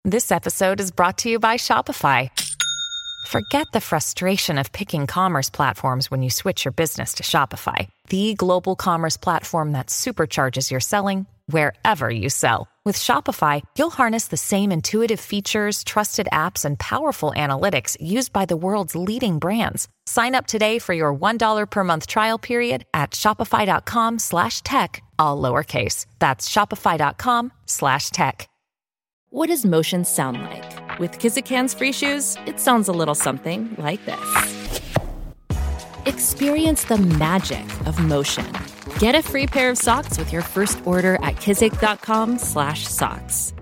This episode is brought to you by Shopify. Forget the frustration of picking commerce platforms when you switch your business to Shopify, the global commerce platform that supercharges your selling wherever you sell. With Shopify, you'll harness the same intuitive features, trusted apps, and powerful analytics used by the world's leading brands. Sign up today for your $1 per month trial period at shopify.com/tech, all lowercase. That's shopify.com/tech. What does motion sound like? With Kizikans free shoes, it sounds a little something like this. Experience the magic of motion. Get a free pair of socks with your first order at kizik.com/socks.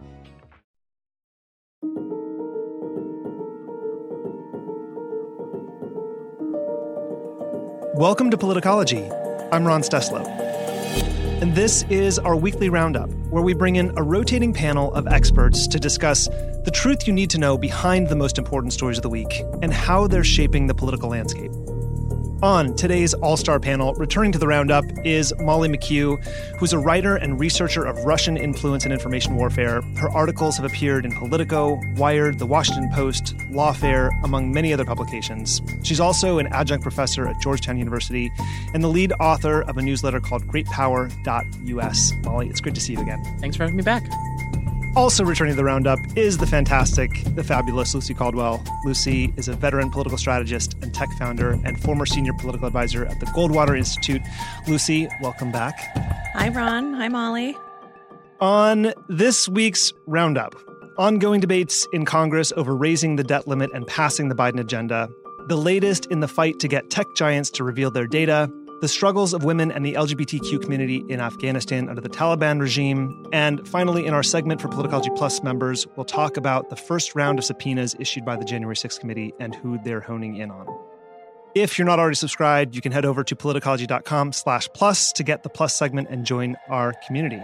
Welcome to Politicology. I'm Ron Steslow. And this is our weekly roundup, where we bring in a rotating panel of experts to discuss the truth you need to know behind the most important stories of the week and how they're shaping the political landscape. On today's all-star panel, returning to the roundup, is Molly McHugh, who's a writer and researcher of Russian influence and information warfare. Her articles have appeared in Politico, Wired, The Washington Post, Lawfare, among many other publications. She's also an adjunct professor at Georgetown University and the lead author of a newsletter called GreatPower.us. Molly, it's great to see you again. Thanks for having me back. Also returning to the roundup is the fantastic, the fabulous Lucy Caldwell. Lucy is a veteran political strategist and tech founder and former senior political advisor at the Goldwater Institute. Lucy, welcome back. Hi, Ron. Hi, Molly. On this week's roundup, ongoing debates in Congress over raising the debt limit and passing the Biden agenda, the latest in the fight to get tech giants to reveal their data, the struggles of women and the LGBTQ community in Afghanistan under the Taliban regime, and finally, in our segment for Politicology Plus members, we'll talk about the first round of subpoenas issued by the January 6th committee and who they're honing in on. If you're not already subscribed, you can head over to politicology.com/plus to get the Plus segment and join our community.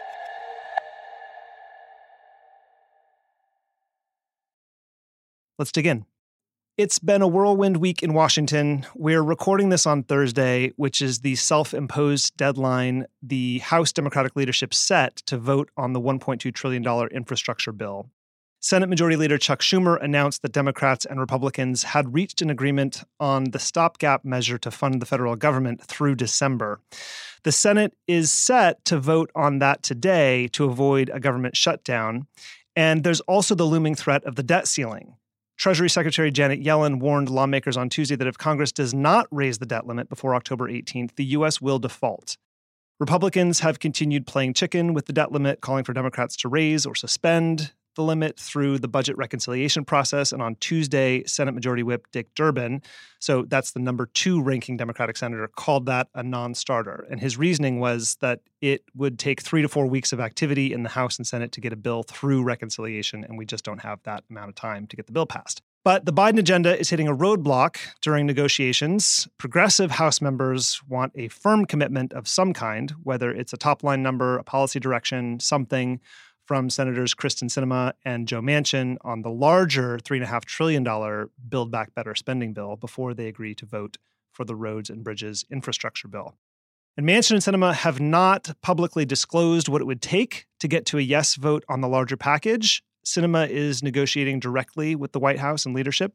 Let's dig in. It's been a whirlwind week in Washington. We're recording this on Thursday, which is the self-imposed deadline the House Democratic leadership set to vote on the $1.2 trillion infrastructure bill. Senate Majority Leader Chuck Schumer announced that Democrats and Republicans had reached an agreement on the stopgap measure to fund the federal government through December. The Senate is set to vote on that today to avoid a government shutdown. And there's also the looming threat of the debt ceiling. Treasury Secretary Janet Yellen warned lawmakers on Tuesday that if Congress does not raise the debt limit before October 18th, the U.S. will default. Republicans have continued playing chicken with the debt limit, calling for Democrats to raise or suspend the limit through the budget reconciliation process. And on Tuesday, Senate Majority Whip Dick Durbin, so that's the number 2 ranking Democratic senator, called that a non-starter. And his reasoning was that it would take 3 to 4 weeks of activity in the House and Senate to get a bill through reconciliation, and we just don't have that amount of time to get the bill passed. But the Biden agenda is hitting a roadblock during negotiations. Progressive House members want a firm commitment of some kind, whether it's a top-line number, a policy direction, something, from Senators Kyrsten Sinema and Joe Manchin on the larger $3.5 trillion Build Back Better spending bill before they agree to vote for the Roads and Bridges infrastructure bill. And Manchin and Sinema have not publicly disclosed what it would take to get to a yes vote on the larger package. Sinema is negotiating directly with the White House and leadership.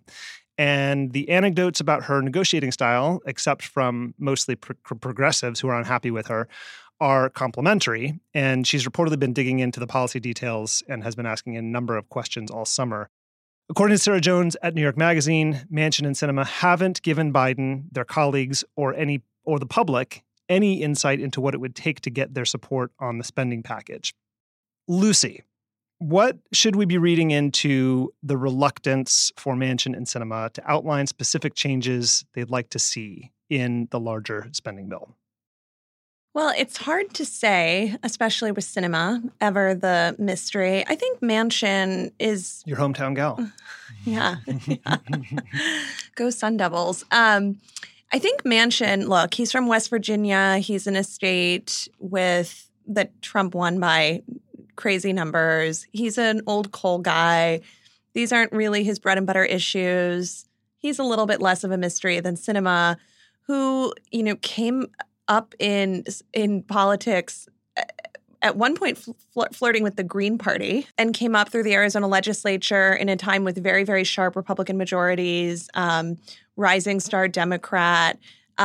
And the anecdotes about her negotiating style, except from mostly progressives who are unhappy with her, are complimentary, and she's reportedly been digging into the policy details and has been asking a number of questions all summer. According to Sarah Jones at New York Magazine, Manchin and Sinema haven't given Biden, their colleagues, or the public any insight into what it would take to get their support on the spending package. Lucy, what should we be reading into the reluctance for Manchin and Sinema to outline specific changes they'd like to see in the larger spending bill? Well, it's hard to say, especially with Sinema, ever the mystery. I think Manchin is... Your hometown gal. Yeah. Go Sun Devils. I think Manchin, look, he's from West Virginia. He's in a state that Trump won by crazy numbers. He's an old coal guy. These aren't really his bread and butter issues. He's a little bit less of a mystery than Sinema, who, came up in politics at one point flirting with the Green Party and came up through the Arizona legislature in a time with very, very sharp Republican majorities, rising star Democrat,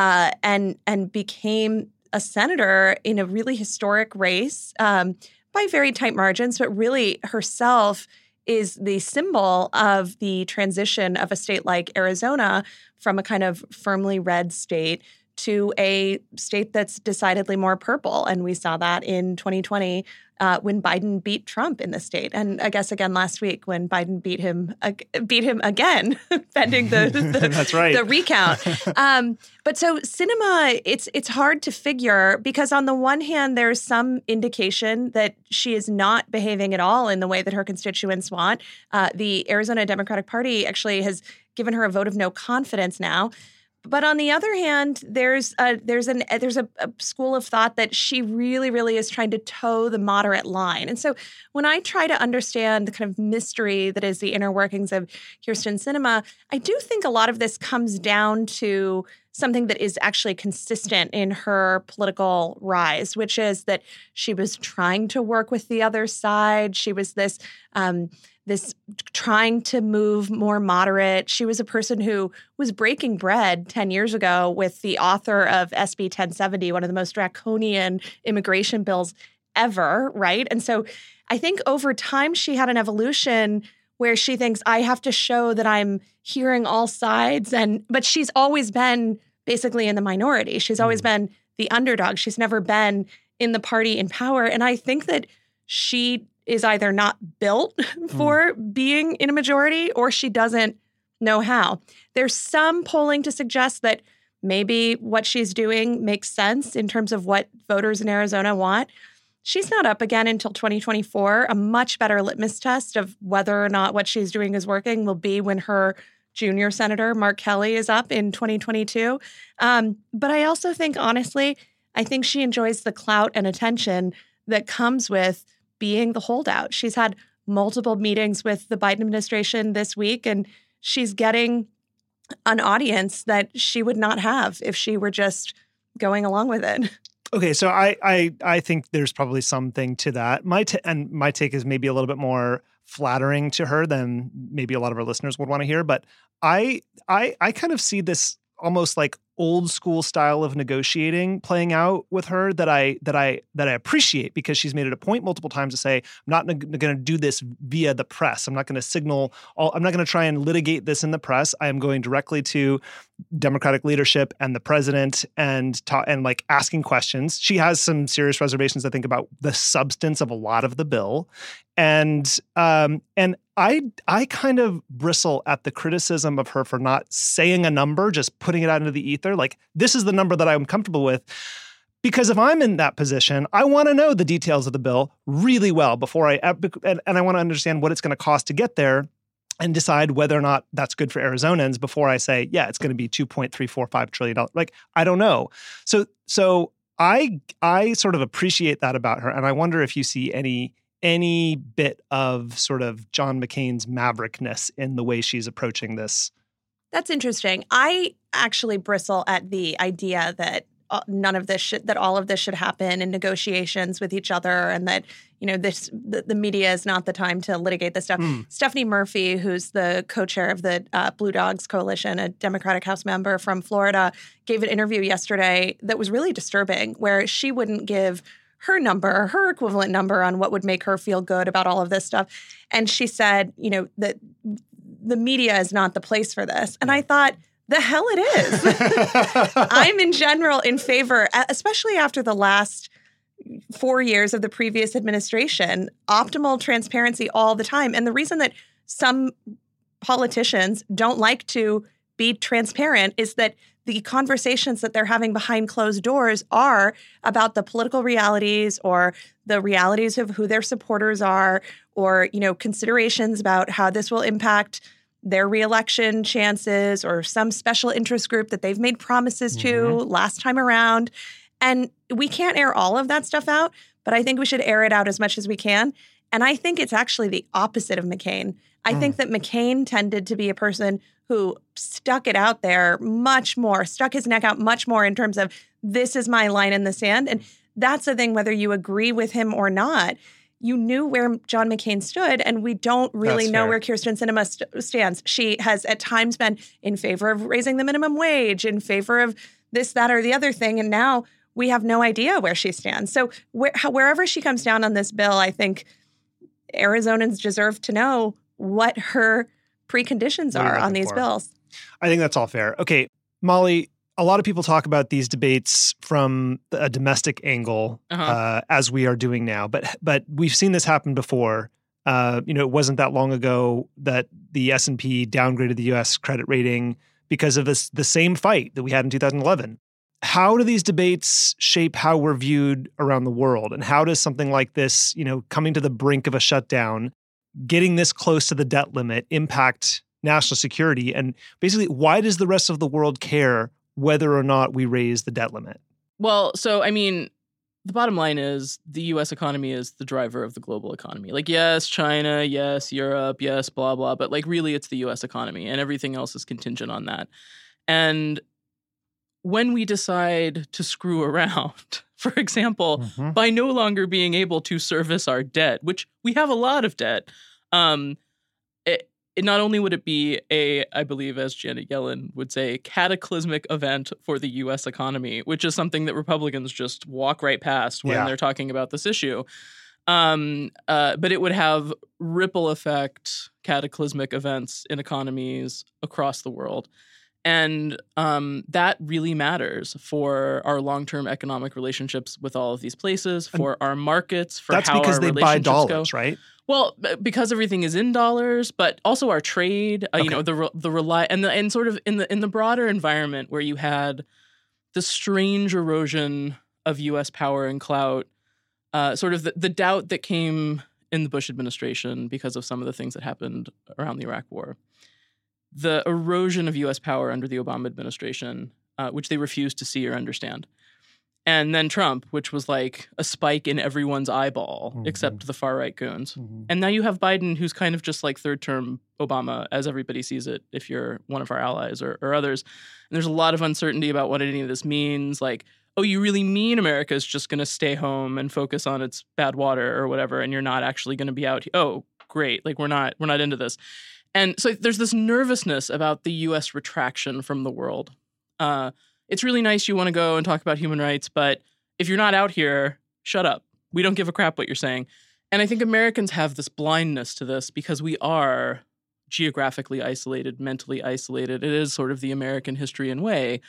and became a senator in a really historic race by very tight margins, but really herself is the symbol of the transition of a state like Arizona from a kind of firmly red state to a state that's decidedly more purple. And we saw that in 2020 when Biden beat Trump in the state. And I guess again last week when Biden beat him again, pending the That's right. the recount. But so Sinema, it's hard to figure because on the one hand, there's some indication that she is not behaving at all in the way that her constituents want. The Arizona Democratic Party actually has given her a vote of no confidence now. But on the other hand, there's a school of thought that she really, really is trying to toe the moderate line. And so when I try to understand the kind of mystery that is the inner workings of Kyrsten Sinema, I do think a lot of this comes down to something that is actually consistent in her political rise, which is that she was trying to work with the other side. She was this trying to move more moderate. She was a person who was breaking bread 10 years ago with the author of SB 1070, one of the most draconian immigration bills ever, right? And so I think over time she had an evolution where she thinks, I have to show that I'm hearing all sides. But she's always been basically in the minority. She's always been the underdog. She's never been in the party in power. And I think that she is either not built for being in a majority or she doesn't know how. There's some polling to suggest that maybe what she's doing makes sense in terms of what voters in Arizona want. She's not up again until 2024. A much better litmus test of whether or not what she's doing is working will be when her junior senator, Mark Kelly, is up in 2022. But I also think, honestly, I think she enjoys the clout and attention that comes with being the holdout. She's had multiple meetings with the Biden administration this week, and she's getting an audience that she would not have if she were just going along with it. Okay, so I think there's probably something to that. My take is maybe a little bit more flattering to her than maybe a lot of our listeners would want to hear. But I kind of see this almost like old school style of negotiating playing out with her that I appreciate because she's made it a point multiple times to say, I'm not going to do this via the press. I'm not going to signal, I'm not going to try and litigate this in the press. I am going directly to Democratic leadership and the president and like asking questions. She has some serious reservations, I think, about the substance of a lot of the bill. And I kind of bristle at the criticism of her for not saying a number, just putting it out into the ether. Like, this is the number that I'm comfortable with. Because if I'm in that position, I want to know the details of the bill really well before and I want to understand what it's going to cost to get there and decide whether or not that's good for Arizonans before I say, yeah, it's going to be $2.345 trillion. Like, I don't know. So I sort of appreciate that about her. And I wonder if you see any bit of sort of John McCain's maverickness in the way she's approaching this. That's interesting. I actually bristle at the idea that that all of this should happen in negotiations with each other, and that the media is not the time to litigate this stuff. Stephanie Murphy, who's the co-chair of the Blue Dogs Coalition, a Democratic House member from Florida, gave an interview yesterday that was really disturbing, where she wouldn't give her number, her equivalent number on what would make her feel good about all of this stuff. And she said, that the media is not the place for this. And I thought, the hell it is. I'm in general in favor, especially after the last 4 years of the previous administration, optimal transparency all the time. And the reason that some politicians don't like to be transparent is that the conversations that they're having behind closed doors are about the political realities or the realities of who their supporters are, or, considerations about how this will impact their reelection chances or some special interest group that they've made promises to last time around. And we can't air all of that stuff out, but I think we should air it out as much as we can. And I think it's actually the opposite of McCain. I think that McCain tended to be a person who stuck it out there much more, stuck his neck out much more in terms of, this is my line in the sand. And that's the thing, whether you agree with him or not. You knew where John McCain stood, and we don't really know where Kyrsten Sinema stands. She has at times been in favor of raising the minimum wage, in favor of this, that, or the other thing, and now we have no idea where she stands. So wherever she comes down on this bill, I think Arizonans deserve to know what her preconditions are on these bills. I think that's all fair. Okay, Molly, a lot of people talk about these debates from a domestic angle, as we are doing now. But we've seen this happen before. It wasn't that long ago that the S&P downgraded the U.S. credit rating because of the same fight that we had in 2011. How do these debates shape how we're viewed around the world? And how does something like this, coming to the brink of a shutdown, getting this close to the debt limit, impact national security? And basically, why does the rest of the world care whether or not we raise the debt limit? Well, so, I mean, the bottom line is the U.S. economy is the driver of the global economy. Like, yes, China, yes, Europe, yes, blah, blah. But, like, really, it's the U.S. economy, and everything else is contingent on that. And when we decide to screw around, for example, by no longer being able to service our debt, which we have a lot of debt, it not only would it be I believe, as Janet Yellen would say, cataclysmic event for the U.S. economy, which is something that Republicans just walk right past when they're talking about this issue. But it would have ripple effect, cataclysmic events in economies across the world. And that really matters for our long-term economic relationships with all of these places, for our markets, for how our relationships go. That's because they buy dollars, right? Well, because everything is in dollars, but also our trade, and sort of in the broader environment where you had the strange erosion of U.S. power and clout, sort of the doubt that came in the Bush administration because of some of the things that happened around the Iraq War. The erosion of U.S. power under the Obama administration, which they refused to see or understand. And then Trump, which was like a spike in everyone's eyeball, except the far-right goons. And now you have Biden, who's kind of just like third-term Obama, as everybody sees it, if you're one of our allies or others. And there's a lot of uncertainty about what any of this means. Like, oh, you really mean America is just going to stay home and focus on its bad water or whatever, and you're not actually going to be out here? Oh, great. Like, we're not into this. And so there's this nervousness about the U.S. retraction from the world. It's really nice you want to go and talk about human rights, but if you're not out here, shut up. We don't give a crap what you're saying. And I think Americans have this blindness to this because we are geographically isolated, mentally isolated. It is sort of the American history and way.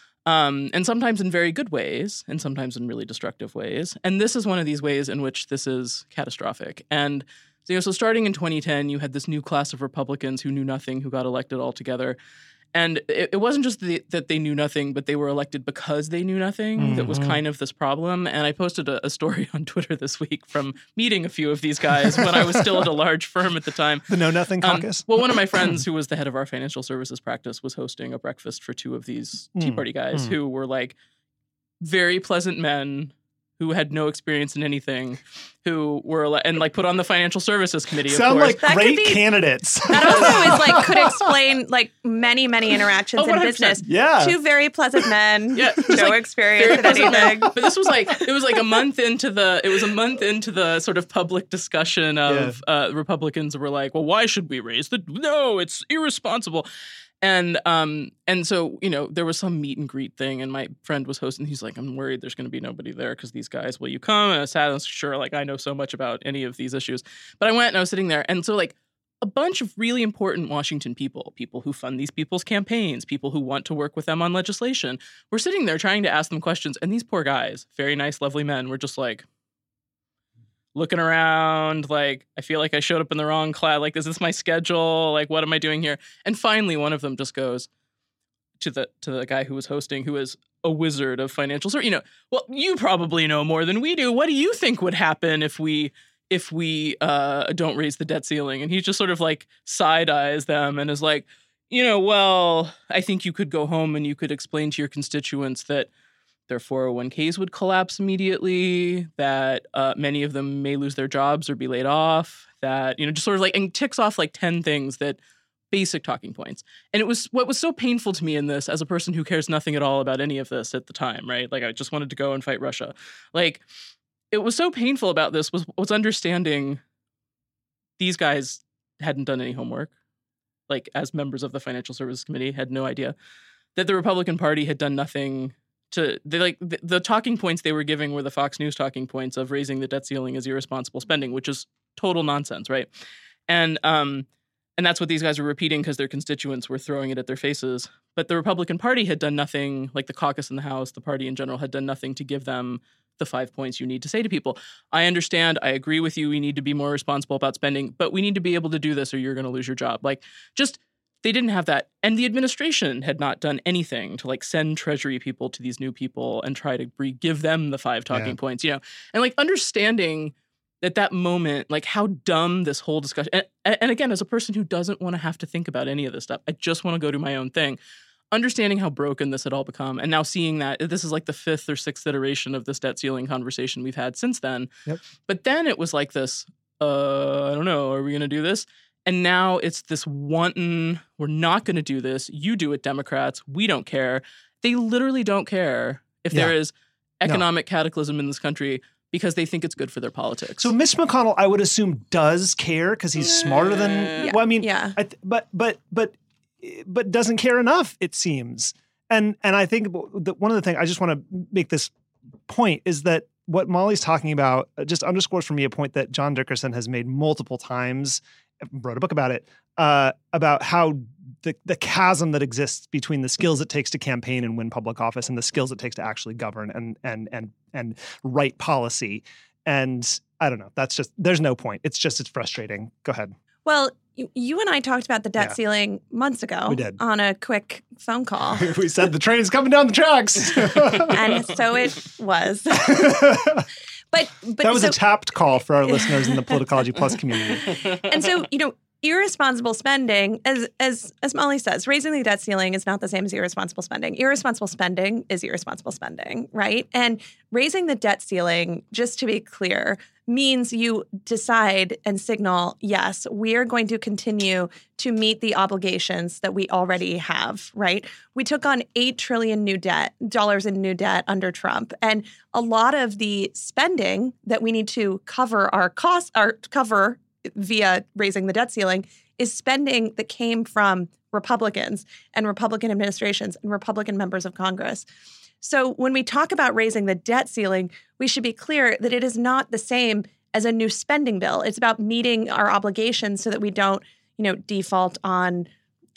And sometimes in very good ways, and sometimes in really destructive ways. And this is one of these ways in which this is catastrophic. And so starting in 2010, you had this new class of Republicans who knew nothing, who got elected altogether. And it wasn't just that they knew nothing, but they were elected because they knew nothing. That was kind of this problem. And I posted a story on Twitter this week from meeting a few of these guys when I was still at a large firm at the time. The Know Nothing Caucus? Well, one of my friends who was the head of our financial services practice was hosting a breakfast for two of these Tea Party guys who were like very pleasant men who had no experience in anything, who were and like put on the financial services committee. Sound of course. like great candidates. That also is like could explain like many interactions in business. Yeah, two very pleasant men. Yeah, no experience in anything. But this was like it was like a month into the sort of public discussion of Republicans were like, well, why should we raise no, it's irresponsible. And so, there was some meet and greet thing, and my friend was hosting. He's like, I'm worried there's going to be nobody there because these guys, will you come? And I was sure, like, I know so much about any of these issues. But I went and I was sitting there. And so, like, a bunch of really important Washington people who fund these people's campaigns, people who want to work with them on legislation, were sitting there trying to ask them questions. And these poor guys, very nice, lovely men, were just like, looking around, like, I feel like I showed up in the wrong class. Like, is this my schedule? Like, what am I doing here? And finally, one of them just goes to the guy who was hosting, who is a wizard of financial services. Well, you probably know more than we do. What do you think would happen if we don't raise the debt ceiling? And he just sort of like side eyes them and is like, well, I think you could go home and you could explain to your constituents that their 401ks would collapse immediately, that many of them may lose their jobs or be laid off, that, just sort of like, and ticks off like 10 things that basic talking points. And it was what was so painful to me in this as a person who cares nothing at all about any of this at the time, right? Like I just wanted to go and fight Russia. Like it was so painful about this was understanding these guys hadn't done any homework. Like as members of the Financial Services Committee had no idea that the Republican Party had done nothing to the talking points they were giving were the Fox News talking points of raising the debt ceiling as irresponsible spending, which is total nonsense, right? And that's what these guys were repeating because their constituents were throwing it at their faces. But the Republican Party had done nothing, like the caucus in the House, the party in general had done nothing to give them the 5 points you need to say to people. I understand. I agree with you. We need to be more responsible about spending, but we need to be able to do this or you're going to lose your job. Like just they didn't have that. And the administration had not done anything to like send Treasury people to these new people and try to give them the 5 talking points, and like understanding at that moment, like how dumb this whole discussion, and again, as a person who doesn't want to have to think about any of this stuff, I just want to go do my own thing. Understanding how broken this had all become, and now seeing that this is like the 5th or 6th iteration of this debt ceiling conversation we've had since then. Yep. But then it was like this, I don't know, are we going to do this? And now it's this wanton, we're not going to do this. You do it, Democrats. We don't care. They literally don't care if there is economic cataclysm in this country because they think it's good for their politics. So Mitch McConnell, I would assume, does care because he's smarter than. Well, I mean, but doesn't care enough, it seems. And I think that one of the things I just want to make this point is that what Molly's talking about just underscores for me a point that John Dickerson has made multiple times. Wrote a book about it, about how the chasm that exists between the skills it takes to campaign and win public office and the skills it takes to actually govern and write policy. And I don't know. That's just, there's no point. It's frustrating. Go ahead. Well, you and I talked about the debt ceiling months ago. We did. On a quick phone call. We said the train's coming down the tracks. And so it was. But that was a tapped call for our listeners in the Politicology Plus community. And so, irresponsible spending, as Molly says, raising the debt ceiling is not the same as irresponsible spending. Irresponsible spending is irresponsible spending, right? And raising the debt ceiling, just to be clear, means you decide and signal, yes, we are going to continue to meet the obligations that we already have, right? We took on $8 trillion dollars in new debt under Trump. And a lot of the spending that we need to cover our costs, cover via raising the debt ceiling, is spending that came from Republicans and Republican administrations and Republican members of Congress. So when we talk about raising the debt ceiling, we should be clear that it is not the same as a new spending bill. It's about meeting our obligations so that we don't, default on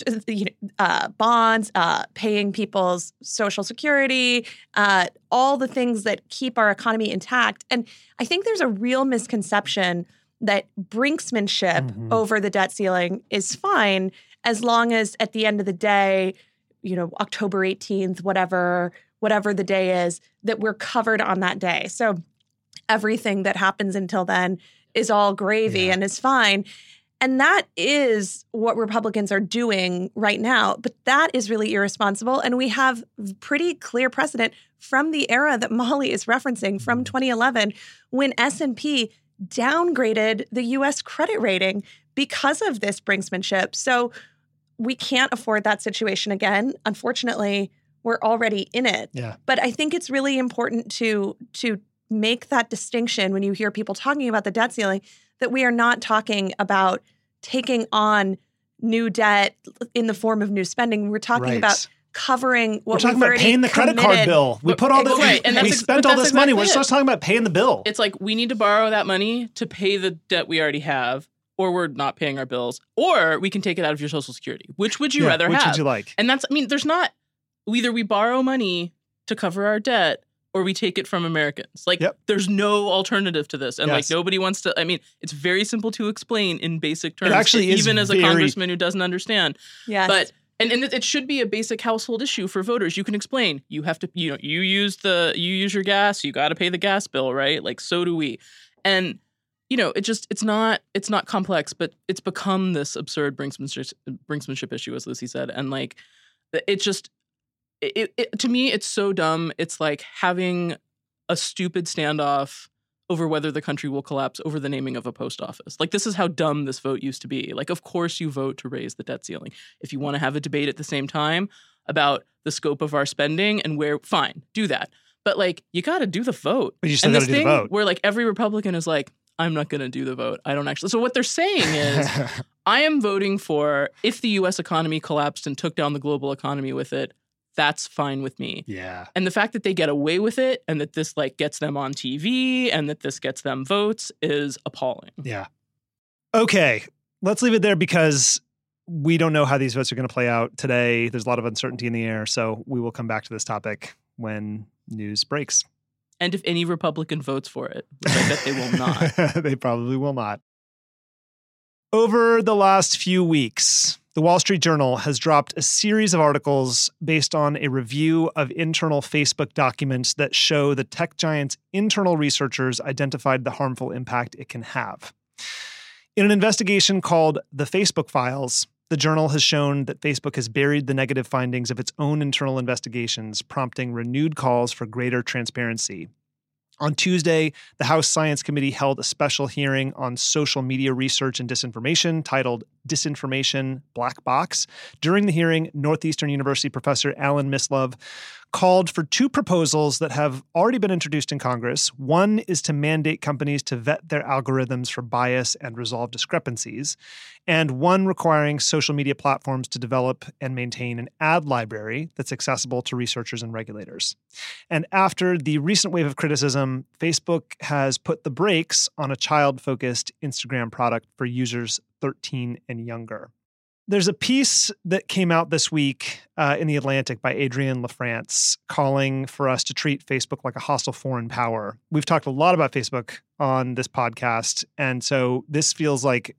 bonds, paying people's Social Security, all the things that keep our economy intact. And I think there's a real misconception that brinksmanship over the debt ceiling is fine as long as at the end of the day, October 18th, whatever the day is, that we're covered on that day. So everything that happens until then is all gravy and is fine. And that is what Republicans are doing right now. But that is really irresponsible. And we have pretty clear precedent from the era that Molly is referencing from 2011 when S&P downgraded the U.S. credit rating because of this brinksmanship. So we can't afford that situation again. Unfortunately, we're already in it. Yeah. But I think it's really important to make that distinction when you hear people talking about the debt ceiling, that we are not talking about taking on new debt in the form of new spending. We're talking about covering what we're talking about paying the credit card bill. We put all the we spent all this money. We're just talking about paying the bill. It's like we need to borrow that money to pay the debt we already have, or we're not paying our bills, or we can take it out of your Social Security. Which would you rather have? Which would you like? And that's, there's not, either we borrow money to cover our debt or we take it from Americans. There's no alternative to this. And nobody wants to, it's very simple to explain in basic terms. It actually is even as a congressman who doesn't understand. Yes. But And it should be a basic household issue for voters. You can explain. You have to, you use your gas. You got to pay the gas bill, right? Like, so do we. And it's not complex, but it's become this absurd brinksmanship issue, as Lucy said. And to me, it's so dumb. It's like having a stupid standoff over whether the country will collapse over the naming of a post office. Like, this is how dumb this vote used to be. Like, of course you vote to raise the debt ceiling. If you want to have a debate at the same time about the scope of our spending and where, fine, do that. But, like, you got to do the vote. But you still got to do the vote. Where, like, every Republican is like, I'm not going to do the vote. I don't actually. So what they're saying is, I am voting for, if the U.S. economy collapsed and took down the global economy with it, that's fine with me. Yeah. And the fact that they get away with it and that this, like, gets them on TV and that this gets them votes is appalling. Yeah. Okay. Let's leave it there because we don't know how these votes are going to play out today. There's a lot of uncertainty in the air. So we will come back to this topic when news breaks. And if any Republican votes for it, which I bet they will not. They probably will not. Over the last few weeks, the Wall Street Journal has dropped a series of articles based on a review of internal Facebook documents that show the tech giant's internal researchers identified the harmful impact it can have. In an investigation called The Facebook Files, the Journal has shown that Facebook has buried the negative findings of its own internal investigations, prompting renewed calls for greater transparency. On Tuesday, the House Science Committee held a special hearing on social media research and disinformation titled Disinformation Black Box. During the hearing, Northeastern University professor Alan Mislove called for two proposals that have already been introduced in Congress. One is to mandate companies to vet their algorithms for bias and resolve discrepancies, and one requiring social media platforms to develop and maintain an ad library that's accessible to researchers and regulators. And after the recent wave of criticism, Facebook has put the brakes on a child-focused Instagram product for users 13 and younger. There's a piece that came out this week in The Atlantic by Adrienne LaFrance calling for us to treat Facebook like a hostile foreign power. We've talked a lot about Facebook on this podcast, and so this feels like,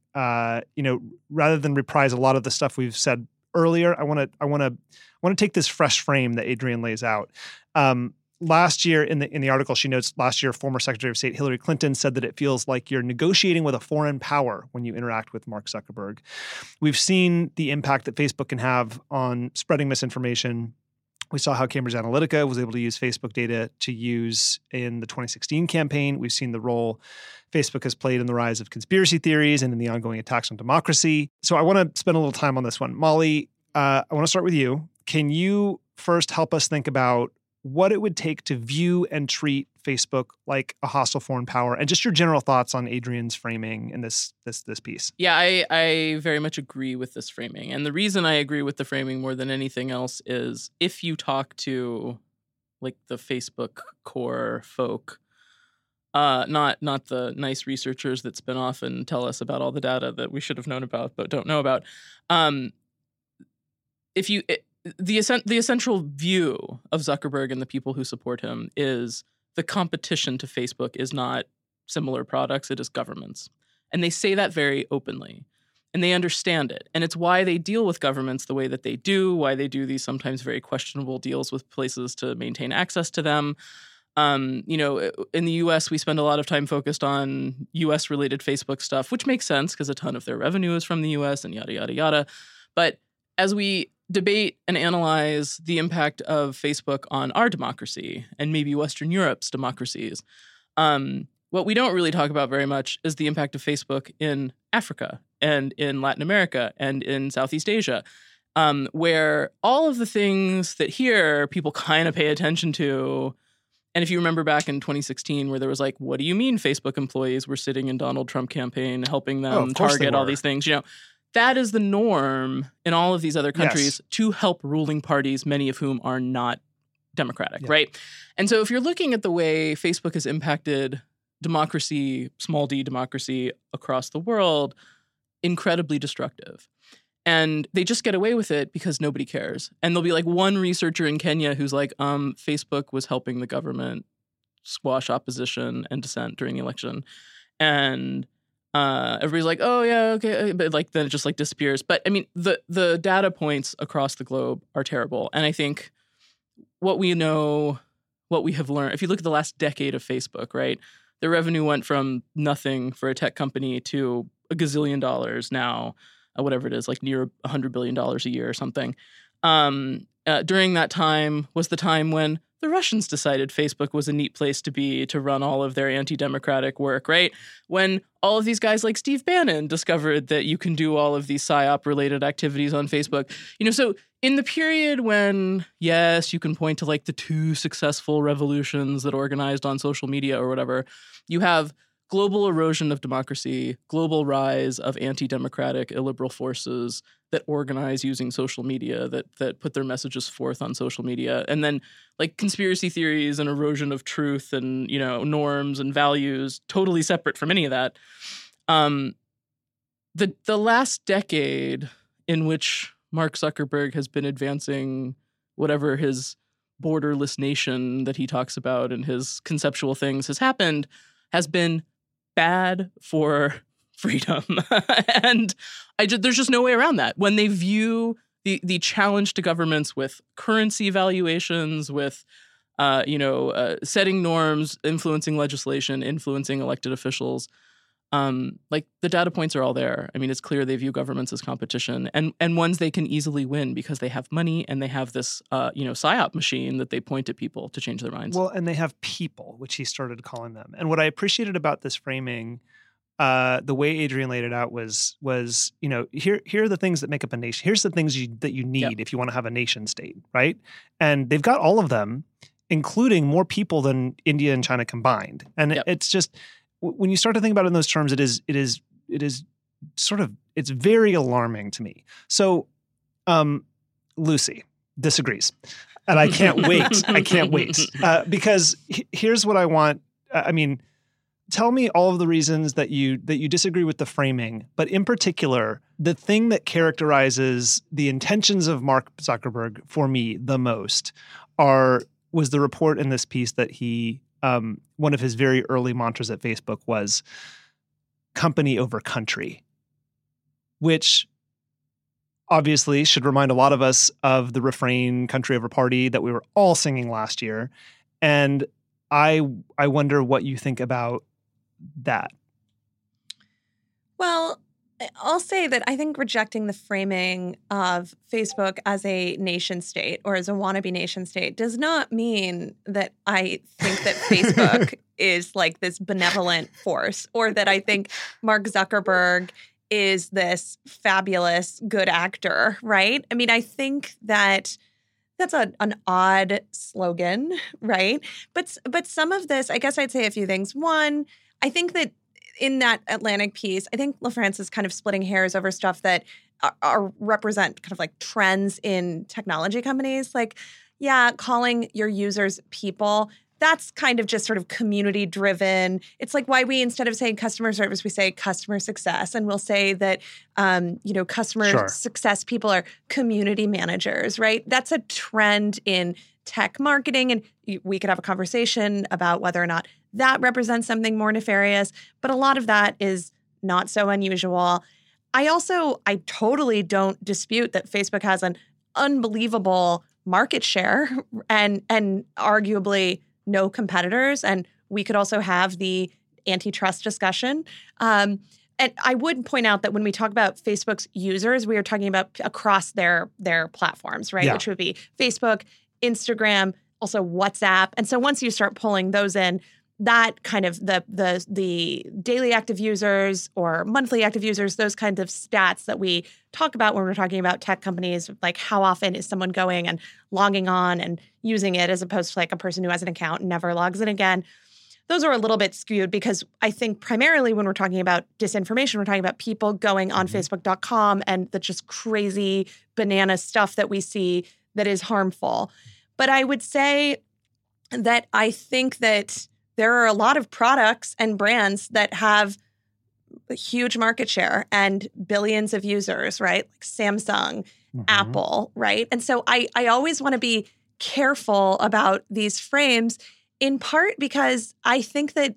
rather than reprise a lot of the stuff we've said earlier, I want to take this fresh frame that Adrienne lays out. Last year, in the article, she notes last year, former Secretary of State Hillary Clinton said that it feels like you're negotiating with a foreign power when you interact with Mark Zuckerberg. We've seen the impact that Facebook can have on spreading misinformation. We saw how Cambridge Analytica was able to use Facebook data to use in the 2016 campaign. We've seen the role Facebook has played in the rise of conspiracy theories and in the ongoing attacks on democracy. So I want to spend a little time on this one. Molly, I want to start with you. Can you first help us think about what it would take to view and treat Facebook like a hostile foreign power, and just your general thoughts on Adrienne's framing in this piece? Yeah, I very much agree with this framing. And the reason I agree with the framing more than anything else is if you talk to, like, the Facebook core folk, not the nice researchers that spin off and tell us about all the data that we should have known about but don't know about. The essential view of Zuckerberg and the people who support him is the competition to Facebook is not similar products, it is governments. And they say that very openly. And they understand it. And it's why they deal with governments the way that they do, why they do these sometimes very questionable deals with places to maintain access to them. In the U.S., we spend a lot of time focused on U.S.-related Facebook stuff, which makes sense because a ton of their revenue is from the U.S. and yada, yada, yada. But as we debate and analyze the impact of Facebook on our democracy and maybe Western Europe's democracies, what we don't really talk about very much is the impact of Facebook in Africa and in Latin America and in Southeast Asia, where all of the things that here people kind of pay attention to. And if you remember back in 2016 where there was like, what do you mean Facebook employees were sitting in Donald Trump campaign helping them target all these things, that is the norm in all of these other countries to help ruling parties, many of whom are not democratic, right? And so if you're looking at the way Facebook has impacted democracy, small d democracy across the world, incredibly destructive. And they just get away with it because nobody cares. And there'll be like one researcher in Kenya who's like, Facebook was helping the government squash opposition and dissent during the election. And everybody's like, oh, yeah, okay. But like then it just like disappears. But I mean, the data points across the globe are terrible. And I think what we know, what we have learned, if you look at the last decade of Facebook, right, the revenue went from nothing for a tech company to $1 gazillion now, whatever it is, like near $100 billion a year or something. And during that time was the time when the Russians decided Facebook was a neat place to be to run all of their anti-democratic work, right? When all of these guys like Steve Bannon discovered that you can do all of these PSYOP-related activities on Facebook. So in the period when, yes, you can point to like the 2 successful revolutions that organized on social media or whatever, you have global erosion of democracy, global rise of anti-democratic illiberal forces that organize using social media, that put their messages forth on social media, and then like conspiracy theories and erosion of truth and norms and values, totally separate from any of that. The last decade in which Mark Zuckerberg has been advancing whatever his borderless nation that he talks about in his conceptual things has been bad for freedom. And there's just no way around that. When they view the challenge to governments with currency valuations, with setting norms, influencing legislation, influencing elected officials, like the data points are all there. I mean, it's clear they view governments as competition and ones they can easily win because they have money and they have this PSYOP machine that they point at people to change their minds. Well, and they have people, which he started calling them. And what I appreciated about this framing, the way Adrian laid it out was here are the things that make up a nation. Here's the things that you need if you want to have a nation state, right? And they've got all of them, including more people than India and China combined. And it's just, when you start to think about it in those terms, it is sort of, it's very alarming to me. So Lucy disagrees, and I can't wait. Because here's what I want. Tell me all of the reasons that you disagree with the framing, but in particular, the thing that characterizes the intentions of Mark Zuckerberg for me the most was the report in this piece that he, one of his very early mantras at Facebook was company over country, which obviously should remind a lot of us of the refrain country over party that we were all singing last year. And I wonder what you think about that. Well, I'll say that I think rejecting the framing of Facebook as a nation state or as a wannabe nation state does not mean that I think that Facebook is like this benevolent force, or that I think Mark Zuckerberg is this fabulous good actor, right? I mean, I think that that's an odd slogan, right? But some of this, I guess I'd say a few things. One, I think that in that Atlantic piece, I think LaFrance is kind of splitting hairs over stuff that represent kind of like trends in technology companies. Like, calling your users people, that's kind of just sort of community driven. It's like why we, instead of saying customer service, we say customer success. And we'll say that, customer success people are community managers, right? That's a trend in tech marketing. And we could have a conversation about whether or not that represents something more nefarious. But a lot of that is not so unusual. I totally don't dispute that Facebook has an unbelievable market share and arguably no competitors. And we could also have the antitrust discussion. And I would point out that when we talk about Facebook's users, we are talking about across their platforms, right? Yeah. Which would be Facebook, Instagram, also WhatsApp. And so once you start pulling those in, that kind of the daily active users or monthly active users, those kinds of stats that we talk about when we're talking about tech companies, like how often is someone going and logging on and using it as opposed to like a person who has an account and never logs in again. Those are a little bit skewed because I think primarily when we're talking about disinformation, we're talking about people going on Facebook.com and the just crazy banana stuff that we see that is harmful. But I would say that I think that there are a lot of products and brands that have a huge market share and billions of users, right? Like Samsung, Apple, right? And so I always want to be careful about these frames, in part because I think that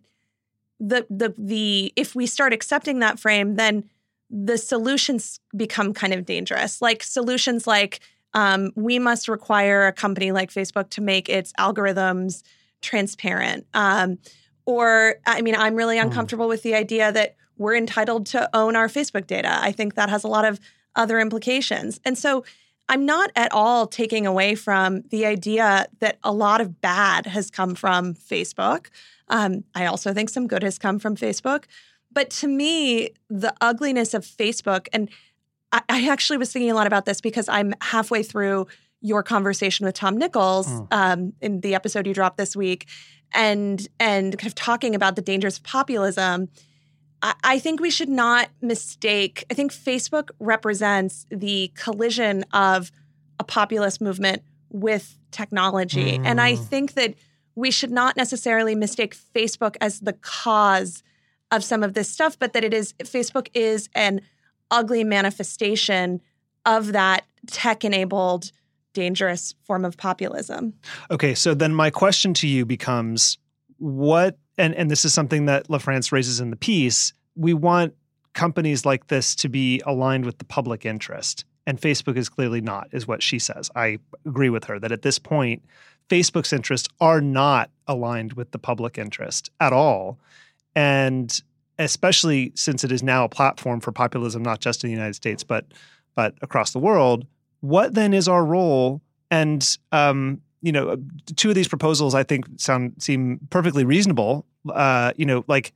the if we start accepting that frame, then the solutions become kind of dangerous. Like solutions like we must require a company like Facebook to make its algorithms transparent. Or, I mean, I'm really uncomfortable with the idea that we're entitled to own our Facebook data. I think that has a lot of other implications. And so I'm not at all taking away from the idea that a lot of bad has come from Facebook. I also think some good has come from Facebook. But to me, the ugliness of Facebook, and I actually was thinking a lot about this because I'm halfway through your conversation with Tom Nichols in the episode you dropped this week, and kind of talking about the dangers of populism. I think we should not mistake. I think Facebook represents the collision of a populist movement with technology. And I think that we should not necessarily mistake Facebook as the cause of some of this stuff, but that Facebook is an ugly manifestation of that tech-enabled, dangerous form of populism. Okay, so then my question to you becomes, what, and this is something that LaFrance raises in the piece, we want companies like this to be aligned with the public interest. And Facebook is clearly not, is what she says. I agree with her that at this point, Facebook's interests are not aligned with the public interest at all. And especially since it is now a platform for populism, not just in the United States, but across the world, what then is our role? And, two of these proposals I think seem perfectly reasonable. Like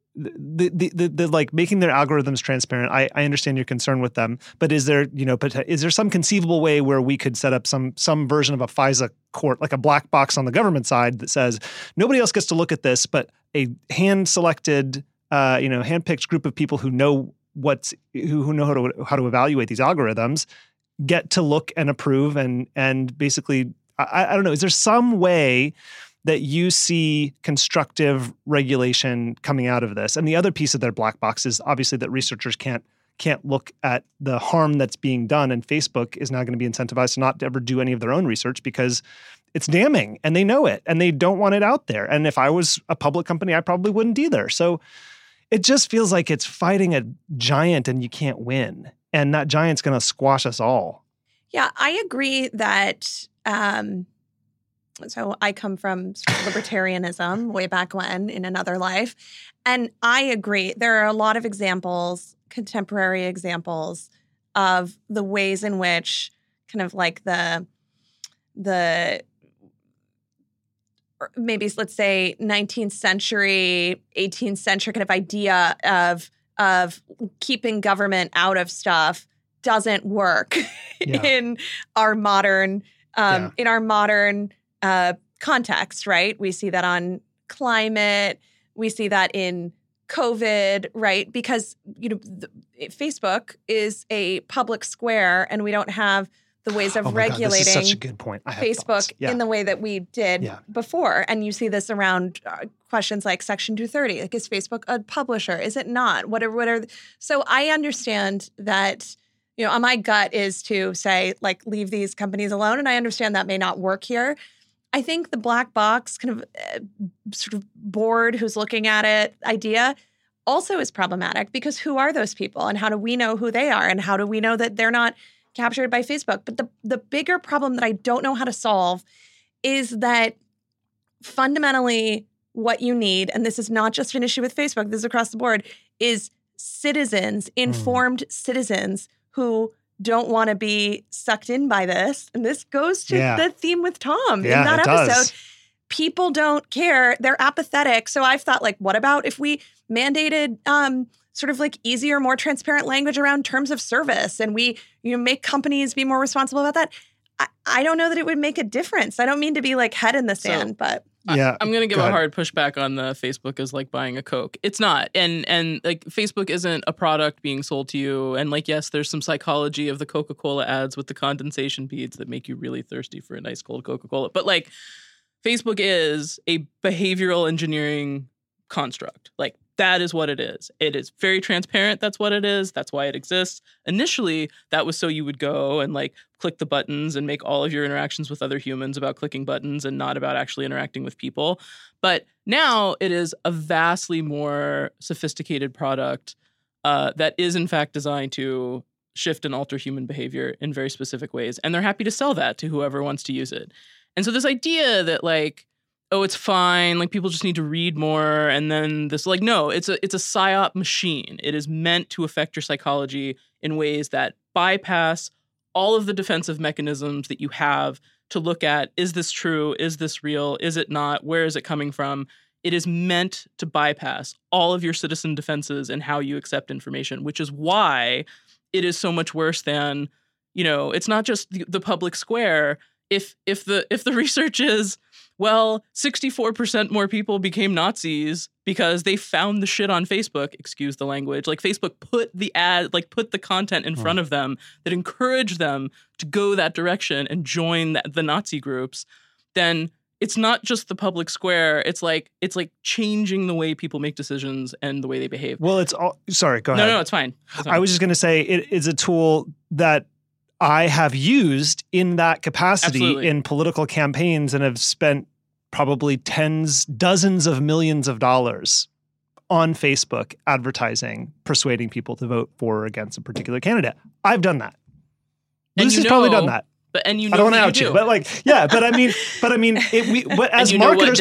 the like making their algorithms transparent. I understand your concern with them, but is there some conceivable way where we could set up some version of a FISA court, like a black box on the government side that says nobody else gets to look at this, but a hand-selected, hand-picked group of people who know who know how to evaluate these algorithms get to look and approve and basically, I don't know, is there some way that you see constructive regulation coming out of this? And the other piece of their black box is obviously that researchers can't look at the harm that's being done, and Facebook is now going to be incentivized to not ever do any of their own research because it's damning and they know it and they don't want it out there. And if I was a public company, I probably wouldn't either. So it just feels like it's fighting a giant and you can't win. And that giant's going to squash us all. Yeah, I agree that so I come from libertarianism way back when in another life. And I agree. There are a lot of examples, contemporary examples of the ways in which kind of like the maybe let's say 19th century, 18th century kind of idea of keeping government out of stuff doesn't work in our modern context, right? We see that on climate. We see that in COVID, right? Because, Facebook is a public square and we don't have the ways of regulating this is such a good point. Facebook in the way that we did before. And you see this around questions like Section 230. Like, is Facebook a publisher? Is it not? What are so I understand that, my gut is to say, like, leave these companies alone. And I understand that may not work here. I think the black box kind of sort of board who's looking at it idea also is problematic, because who are those people and how do we know who they are and how do we know that they're not captured by Facebook? But the bigger problem that I don't know how to solve is that fundamentally what you need, and this is not just an issue with Facebook, this is across the board, is citizens, informed citizens who don't want to be sucked in by this. And this goes to the theme with Tom in that episode. Does. People don't care. They're apathetic. So I've thought, like, what about if we mandated sort of like easier, more transparent language around terms of service, and we make companies be more responsible about that? I don't know that it would make a difference. I don't mean to be like head in the sand, but I'm going to give a hard pushback on the Facebook is like buying a Coke. It's not. And like Facebook isn't a product being sold to you. And like, yes, there's some psychology of the Coca-Cola ads with the condensation beads that make you really thirsty for a nice cold Coca-Cola. But like, Facebook is a behavioral engineering construct. Like, that is what it is. It is very transparent. That's what it is. That's why it exists. Initially, that was so you would go and like click the buttons and make all of your interactions with other humans about clicking buttons and not about actually interacting with people. But now it is a vastly more sophisticated product that is in fact designed to shift and alter human behavior in very specific ways. And they're happy to sell that to whoever wants to use it. And so this idea that like, oh, it's fine, like people just need to read more, and then this, like, no, it's a psyop machine. It is meant to affect your psychology in ways that bypass all of the defensive mechanisms that you have to look at, is this true? Is this real? Is it not? Where is it coming from? It is meant to bypass all of your citizen defenses and how you accept information, which is why it is so much worse than, it's not just the public square. If the research is, well, 64% more people became Nazis because they found the shit on Facebook, excuse the language, like Facebook put the content in front of them that encouraged them to go that direction and join the Nazi groups, then it's not just the public square. It's like changing the way people make decisions and the way they behave. Well, sorry, go ahead. No, it's fine. I was just going to say it is a tool that I have used in that capacity Absolutely. in political campaigns and have spent probably dozens of millions of dollars on Facebook advertising, persuading people to vote for or against a particular candidate. I've done that. Lucy's probably done that. I don't want to out you, but as marketers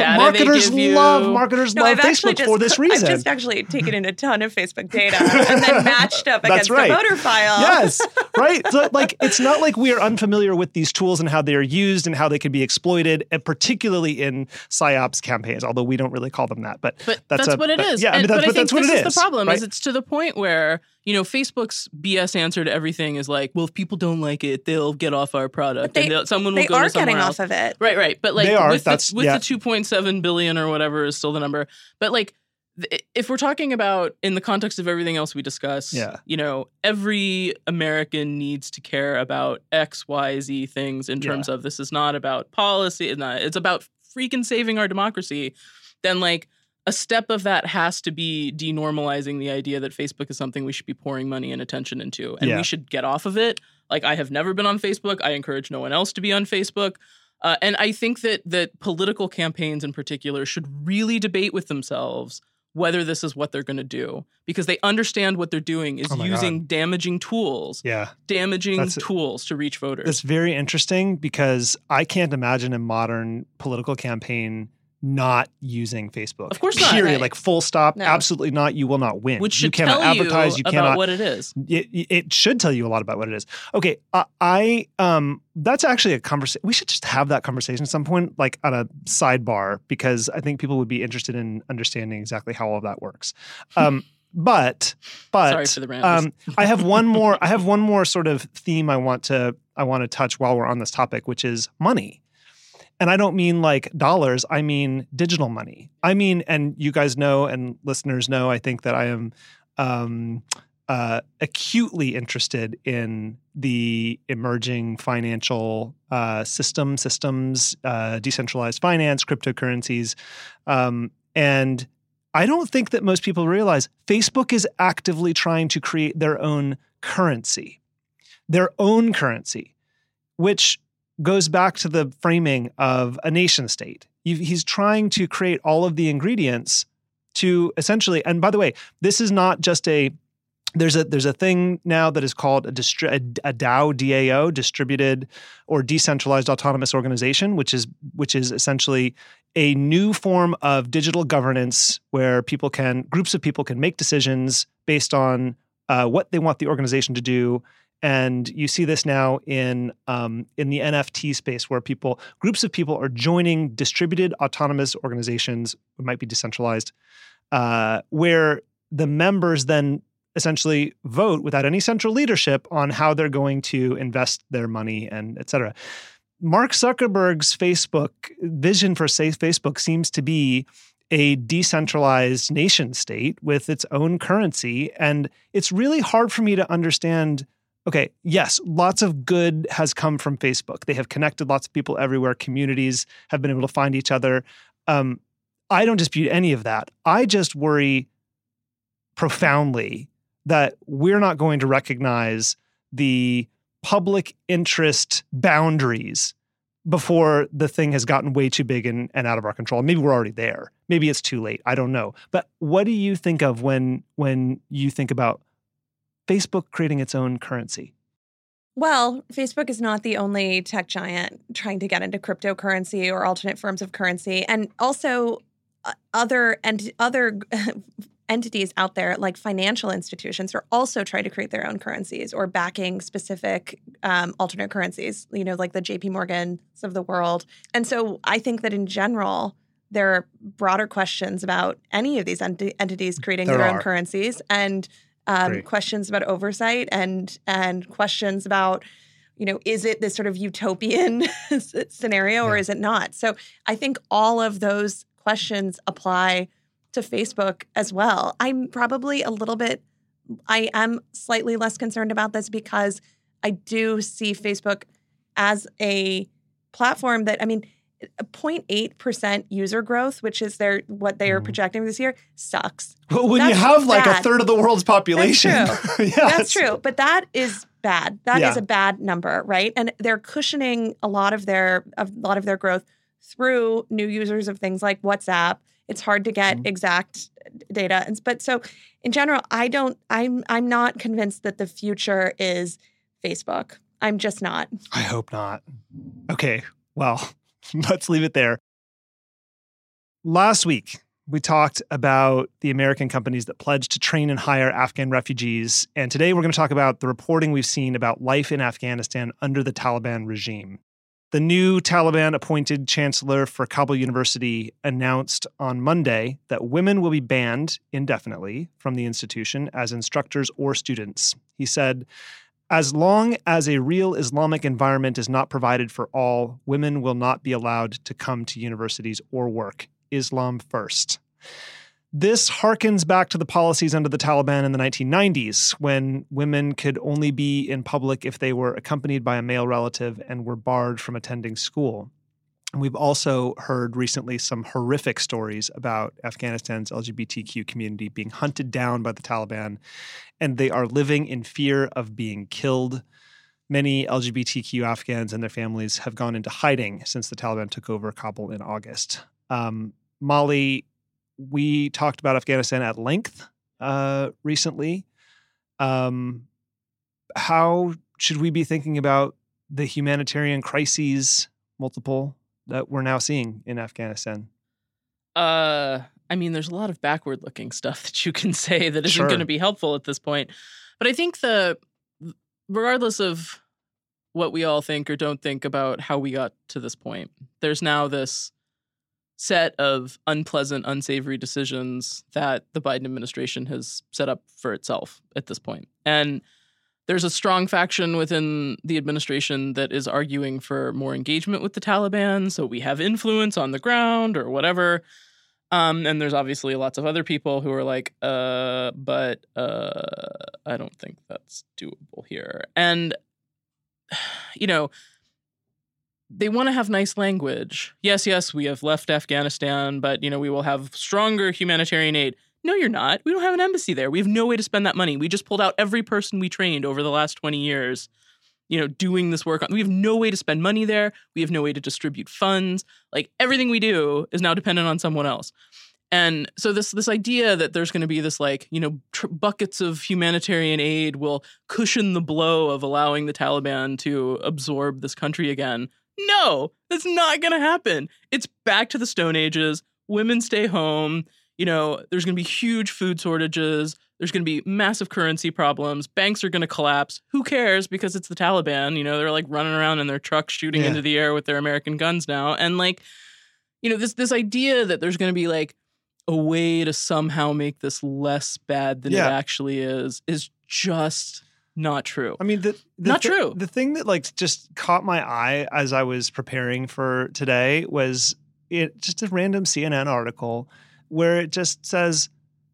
love Facebook for this reason. I've just actually taken in a ton of Facebook data and then matched up against the voter file. Yes, right. So, it's not like we are unfamiliar with these tools and how they are used and how they can be exploited, and particularly in PSYOPs campaigns. Although we don't really call them that, but that's what it is. Yeah, but I think that's what it is. The problem right? is it's to the point where Facebook's BS answer to everything is like, well, if people don't like it, they'll get off our product, and someone will go to somewhere else. They are getting off of it, right. But they are. With the 2.7 billion or whatever is still the number. But if we're talking about in the context of everything else we discuss, every American needs to care about X, Y, Z things in terms of this is not about policy. It's about freaking saving our democracy. Then a step of that has to be denormalizing the idea that Facebook is something we should be pouring money and attention into, and we should get off of it. I have never been on Facebook. I encourage no one else to be on Facebook. And I think that political campaigns in particular should really debate with themselves whether this is what they're going to do, because they understand what they're doing is using damaging tools, tools to reach voters. It's very interesting because I can't imagine a modern political campaign not using Facebook. Of course not. Period. Right. Full stop. No. Absolutely not. You will not win. Which should you cannot tell advertise. you cannot, about what it is. It should tell you a lot about what it is. Okay. That's actually a conversation. We should just have that conversation at some point, on a sidebar, because I think people would be interested in understanding exactly how all of that works. But sorry for the rant. I have one more sort of theme I want to touch while we're on this topic, which is money. And I don't mean dollars, I mean digital money. I mean, and you guys know and listeners know, I think that I am acutely interested in the emerging financial systems, decentralized finance, cryptocurrencies. And I don't think that most people realize Facebook is actively trying to create their own currency, which goes back to the framing of a nation state. He's trying to create all of the ingredients to essentially, and by the way, this is not just there's a thing now that is called a DAO, DAO, distributed or decentralized autonomous organization, which is essentially a new form of digital governance where groups of people can make decisions based on what they want the organization to do. And you see this now in the NFT space, where groups of people are joining distributed autonomous organizations, it might be decentralized, where the members then essentially vote without any central leadership on how they're going to invest their money and et cetera. Mark Zuckerberg's vision for Facebook seems to be a decentralized nation state with its own currency. And it's really hard for me to understand. Okay, yes, lots of good has come from Facebook. They have connected lots of people everywhere. Communities have been able to find each other. I don't dispute any of that. I just worry profoundly that we're not going to recognize the public interest boundaries before the thing has gotten way too big and out of our control. Maybe we're already there. Maybe it's too late. I don't know. But what do you think of when you think about Facebook creating its own currency? Well, Facebook is not the only tech giant trying to get into cryptocurrency or alternate forms of currency. And also other entities out there, like financial institutions, are also trying to create their own currencies or backing specific alternate currencies, like the JP Morgans of the world. And so I think that in general, there are broader questions about any of these entities creating their own currencies, and questions about oversight and questions about, is it this sort of utopian scenario or is it not? So I think all of those questions apply to Facebook as well. I'm probably I am slightly less concerned about this because I do see Facebook as a platform that, 0.8% user growth, which is what they are projecting this year, sucks. Well, when you have like a third of the world's population. That's true. That's true. But that is bad. That is a bad number, right? And they're cushioning a lot of their growth through new users of things like WhatsApp. It's hard to get exact data. But so in general, I'm not convinced that the future is Facebook. I'm just not. I hope not. Okay. Well, let's leave it there. Last week, we talked about the American companies that pledged to train and hire Afghan refugees. And today we're going to talk about the reporting we've seen about life in Afghanistan under the Taliban regime. The new Taliban-appointed chancellor for Kabul University announced on Monday that women will be banned indefinitely from the institution as instructors or students. He said, as long as a real Islamic environment is not provided for all, women will not be allowed to come to universities or work. Islam first. This harkens back to the policies under the Taliban in the 1990s, when women could only be in public if they were accompanied by a male relative and were barred from attending school. And we've also heard recently some horrific stories about Afghanistan's LGBTQ community being hunted down by the Taliban, and they are living in fear of being killed. Many LGBTQ Afghans and their families have gone into hiding since the Taliban took over Kabul in August. Molly, we talked about Afghanistan at length recently. How should we be thinking about the humanitarian crises, multiple, that we're now seeing in Afghanistan? There's a lot of backward-looking stuff that you can say that isn't going to be helpful at this point. But I think regardless of what we all think or don't think about how we got to this point, there's now this set of unpleasant, unsavory decisions that the Biden administration has set up for itself at this point. And there's a strong faction within the administration that is arguing for more engagement with the Taliban, so we have influence on the ground or whatever. And there's obviously lots of other people who are like, but I don't think that's doable here. And, they want to have nice language. Yes, we have left Afghanistan, but, we will have stronger humanitarian aid. No, you're not. We don't have an embassy there. We have no way to spend that money. We just pulled out every person we trained over the last 20 years, doing this work. We have no way to spend money there. We have no way to distribute funds. Like, everything we do is now dependent on someone else. And so this idea that there's going to be this, buckets of humanitarian aid will cushion the blow of allowing the Taliban to absorb this country again. No, that's not going to happen. It's back to the Stone Ages. Women stay home. There's going to be huge food shortages. There's going to be massive currency problems. Banks are going to collapse. Who cares? Because it's the Taliban. They're running around in their trucks shooting into the air with their American guns now. And this idea that there's going to be a way to somehow make this less bad than it actually is just not true. Not true. The thing that just caught my eye as I was preparing for today was just a random CNN article where it just says,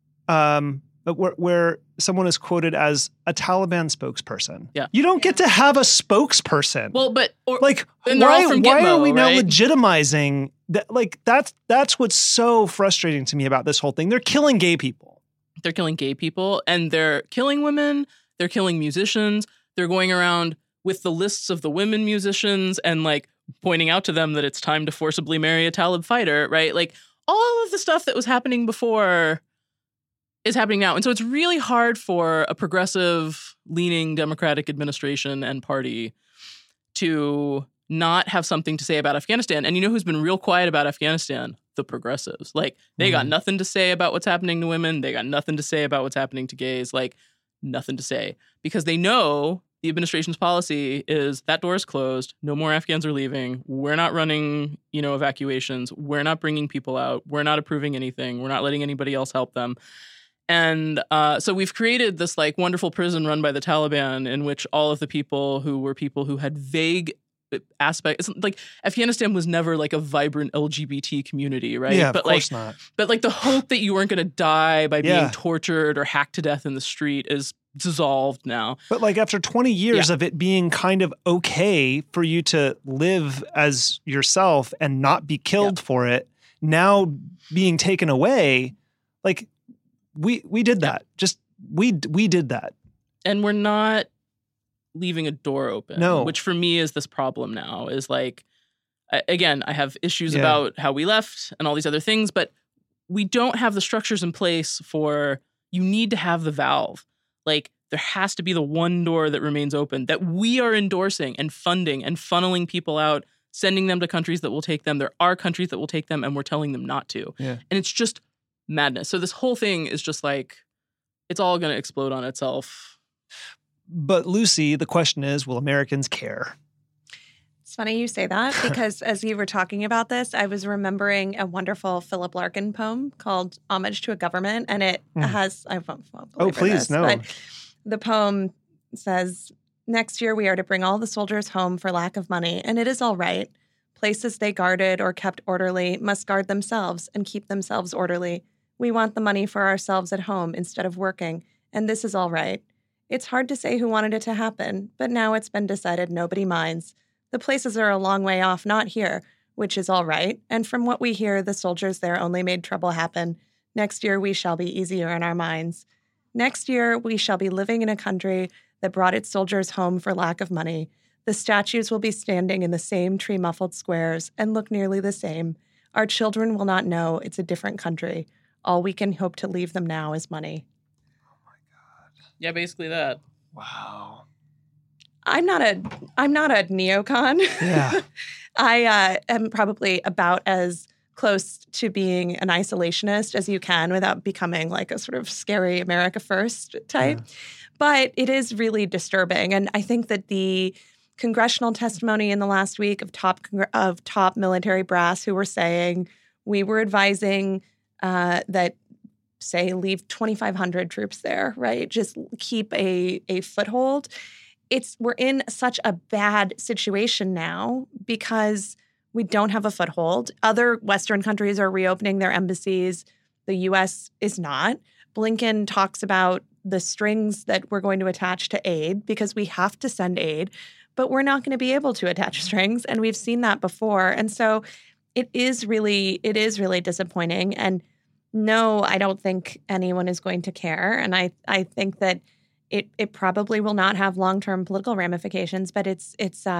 where someone is quoted as a Taliban spokesperson. Yeah. You don't get to have a spokesperson. Well, but why are we now legitimizing that? That's what's so frustrating to me about this whole thing. They're killing gay people. They're killing gay people, and they're killing women. They're killing musicians. They're going around with the lists of the women musicians and pointing out to them that it's time to forcibly marry a Talib fighter, right? All of the stuff that was happening before is happening now. And so it's really hard for a progressive-leaning Democratic administration and party to not have something to say about Afghanistan. And who's been real quiet about Afghanistan? The progressives. They got nothing to say about what's happening to women. They got nothing to say about what's happening to gays. Nothing to say. Because they know the administration's policy is that door is closed. No more Afghans are leaving. We're not running, evacuations. We're not bringing people out. We're not approving anything. We're not letting anybody else help them. And so we've created this like wonderful prison run by the Taliban in which all of the people who had vague aspects, like Afghanistan was never like a vibrant LGBT community, right? Yeah, but of course not. But like the hope that you weren't going to die by being tortured or hacked to death in the street is dissolved now. But like after 20 years of it being kind of okay for you to live as yourself and not be killed for it, now being taken away, like we did that. Just we did that. And we're not leaving a door open. No. Which for me is this problem now is like, again, I have issues about how we left and all these other things, but we don't have the structures in place for, you need to have the valve. Like there has to be the one door that remains open that we are endorsing and funding and funneling people out, sending them to countries that will take them. There are countries that will take them and we're telling them not to. Yeah. And it's just madness. So this whole thing is just like, it's all going to explode on itself. But Lucy, the question is, will Americans care? It's funny you say that because as you were talking about this, I was remembering a wonderful Philip Larkin poem called Homage to a Government. And it has, I won't belabor this, but the poem says, next year we are to bring all the soldiers home for lack of money, and it is all right. Places they guarded or kept orderly must guard themselves and keep themselves orderly. We want the money for ourselves at home instead of working, and this is all right. It's hard to say who wanted it to happen, but now it's been decided nobody minds. The places are a long way off, not here, which is all right. And from what we hear, the soldiers there only made trouble happen. Next year, we shall be easier in our minds. Next year, we shall be living in a country that brought its soldiers home for lack of money. The statues will be standing in the same tree-muffled squares and look nearly the same. Our children will not know it's a different country. All we can hope to leave them now is money. Yeah, basically that. Wow. I'm not a neocon. Yeah. I am probably about as close to being an isolationist as you can without becoming like a sort of scary America First type. Yeah. But it is really disturbing. And I think that the congressional testimony in the last week of top military brass who were saying we were advising that, say, leave 2,500 troops there, right? Just keep a foothold. We're in such a bad situation now because we don't have a foothold. Other Western countries are reopening their embassies. The U.S. is not. Blinken talks about the strings that we're going to attach to aid because we have to send aid, but we're not going to be able to attach strings. And we've seen that before. And so it is really disappointing. And no, I don't think anyone is going to care. And I think that it probably will not have long-term political ramifications, but it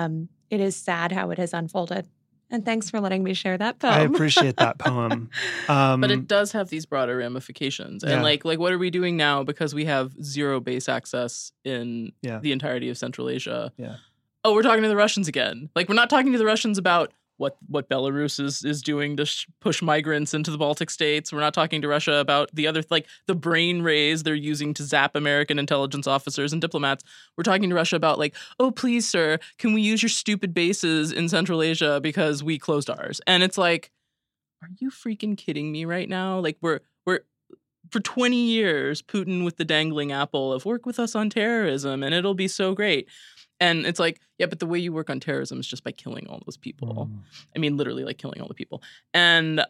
is sad how it has unfolded. And thanks for letting me share that poem. I appreciate that poem. But it does have these broader ramifications. And like what are we doing now because we have zero base access in the entirety of Central Asia? Yeah. Oh, we're talking to the Russians again. Like we're not talking to the Russians about what Belarus is doing to push migrants into the Baltic states. We're not talking to Russia about the other, like the brain rays they're using to zap American intelligence officers and diplomats. We're talking to Russia about like, oh, please, sir, can we use your stupid bases in Central Asia because we closed ours? And it's like, are you freaking kidding me right now? Like we're for 20 years, Putin with the dangling apple of work with us on terrorism and it'll be so great. And it's like, yeah, but the way you work on terrorism is just by killing all those people. I mean, literally, like killing all the people. And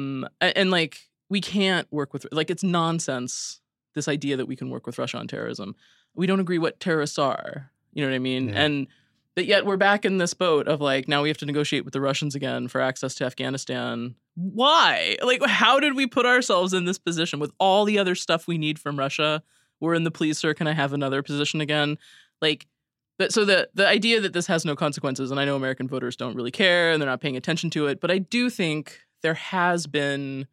like we can't work with, like, it's nonsense. This idea that we can work with Russia on terrorism. We don't agree what terrorists are. You know what I mean? Yeah. But yet we're back in this boat of like, now we have to negotiate with the Russians again for access to Afghanistan. Why? Like, how did we put ourselves in this position with all the other stuff we need from Russia? We're in the please, sir, can I have another position again? Like, but so the idea that this has no consequences, and I know American voters don't really care and they're not paying attention to it, but I do think there has been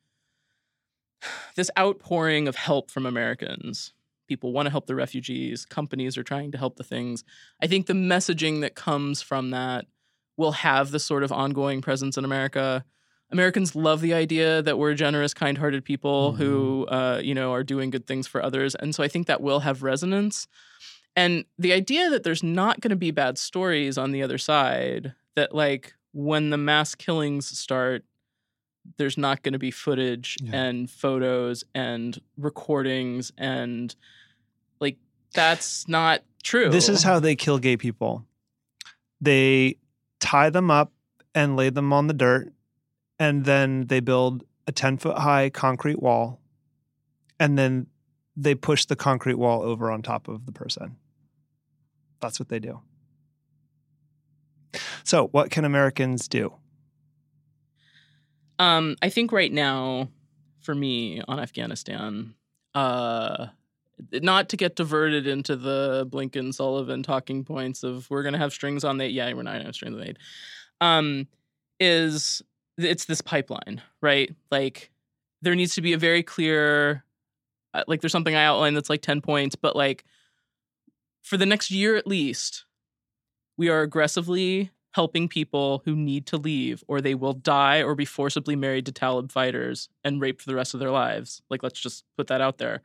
this outpouring of help from Americans. People want to help the refugees. Companies are trying to help the things. I think the messaging that comes from that will have this sort of ongoing presence in America. Americans love the idea that we're generous, kind-hearted people who, are doing good things for others. And so I think that will have resonance. And the idea that there's not going to be bad stories on the other side, that like when the mass killings start, there's not going to be footage and photos and recordings and like that's not true. This is how they kill gay people. They tie them up and lay them on the dirt, and then they build a 10-foot high concrete wall, and then they push the concrete wall over on top of the person. That's what they do. So what can Americans do? I think right now, for me, on Afghanistan, not to get diverted into the Blinken-Sullivan talking points of we're going to have strings on the aid. Yeah, we're not going to have strings on the aid. It's this pipeline, right? Like, there needs to be a very clear, like, there's something I outlined that's like 10 points, but like, for the next year at least, we are aggressively helping people who need to leave, or they will die or be forcibly married to Talib fighters and raped for the rest of their lives. Like, let's just put that out there.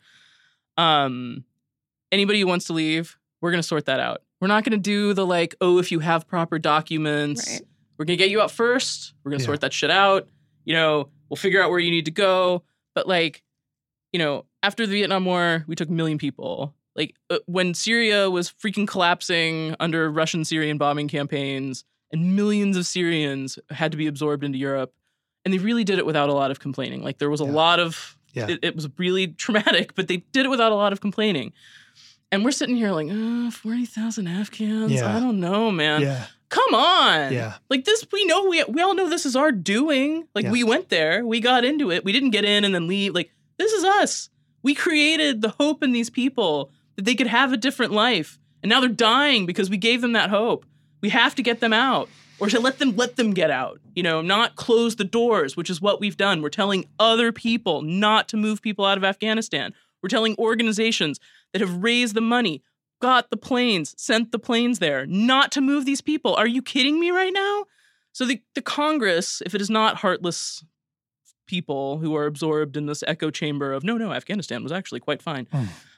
Anybody who wants to leave, we're going to sort that out. We're not going to do the like, oh, if you have proper documents, Right. we're going to get you out first. We're going to sort that shit out. You know, we'll figure out where you need to go. But like, you know, after the Vietnam War, we took 1 million people. Like when Syria was freaking collapsing under Russian-Syrian bombing campaigns, and millions of Syrians had to be absorbed into Europe. And they really did it without a lot of complaining. Like there was a lot of, it was really traumatic, but they did it without a lot of complaining. And we're sitting here like, 40,000 Afghans? Yeah. I don't know, man. Yeah. Come on. Yeah. Like this, we all know this is our doing. Like we went there, we got into it. We didn't get in and then leave. Like this is us. We created the hope in these people that they could have a different life. And now they're dying because we gave them that hope. We have to get them out, or to let them get out, you know, not close the doors, which is what we've done. We're telling other people not to move people out of Afghanistan. We're telling organizations that have raised the money, got the planes, sent the planes there, not to move these people. Are you kidding me right now? So the Congress, if it is not heartless people who are absorbed in this echo chamber of, no, Afghanistan was actually quite fine.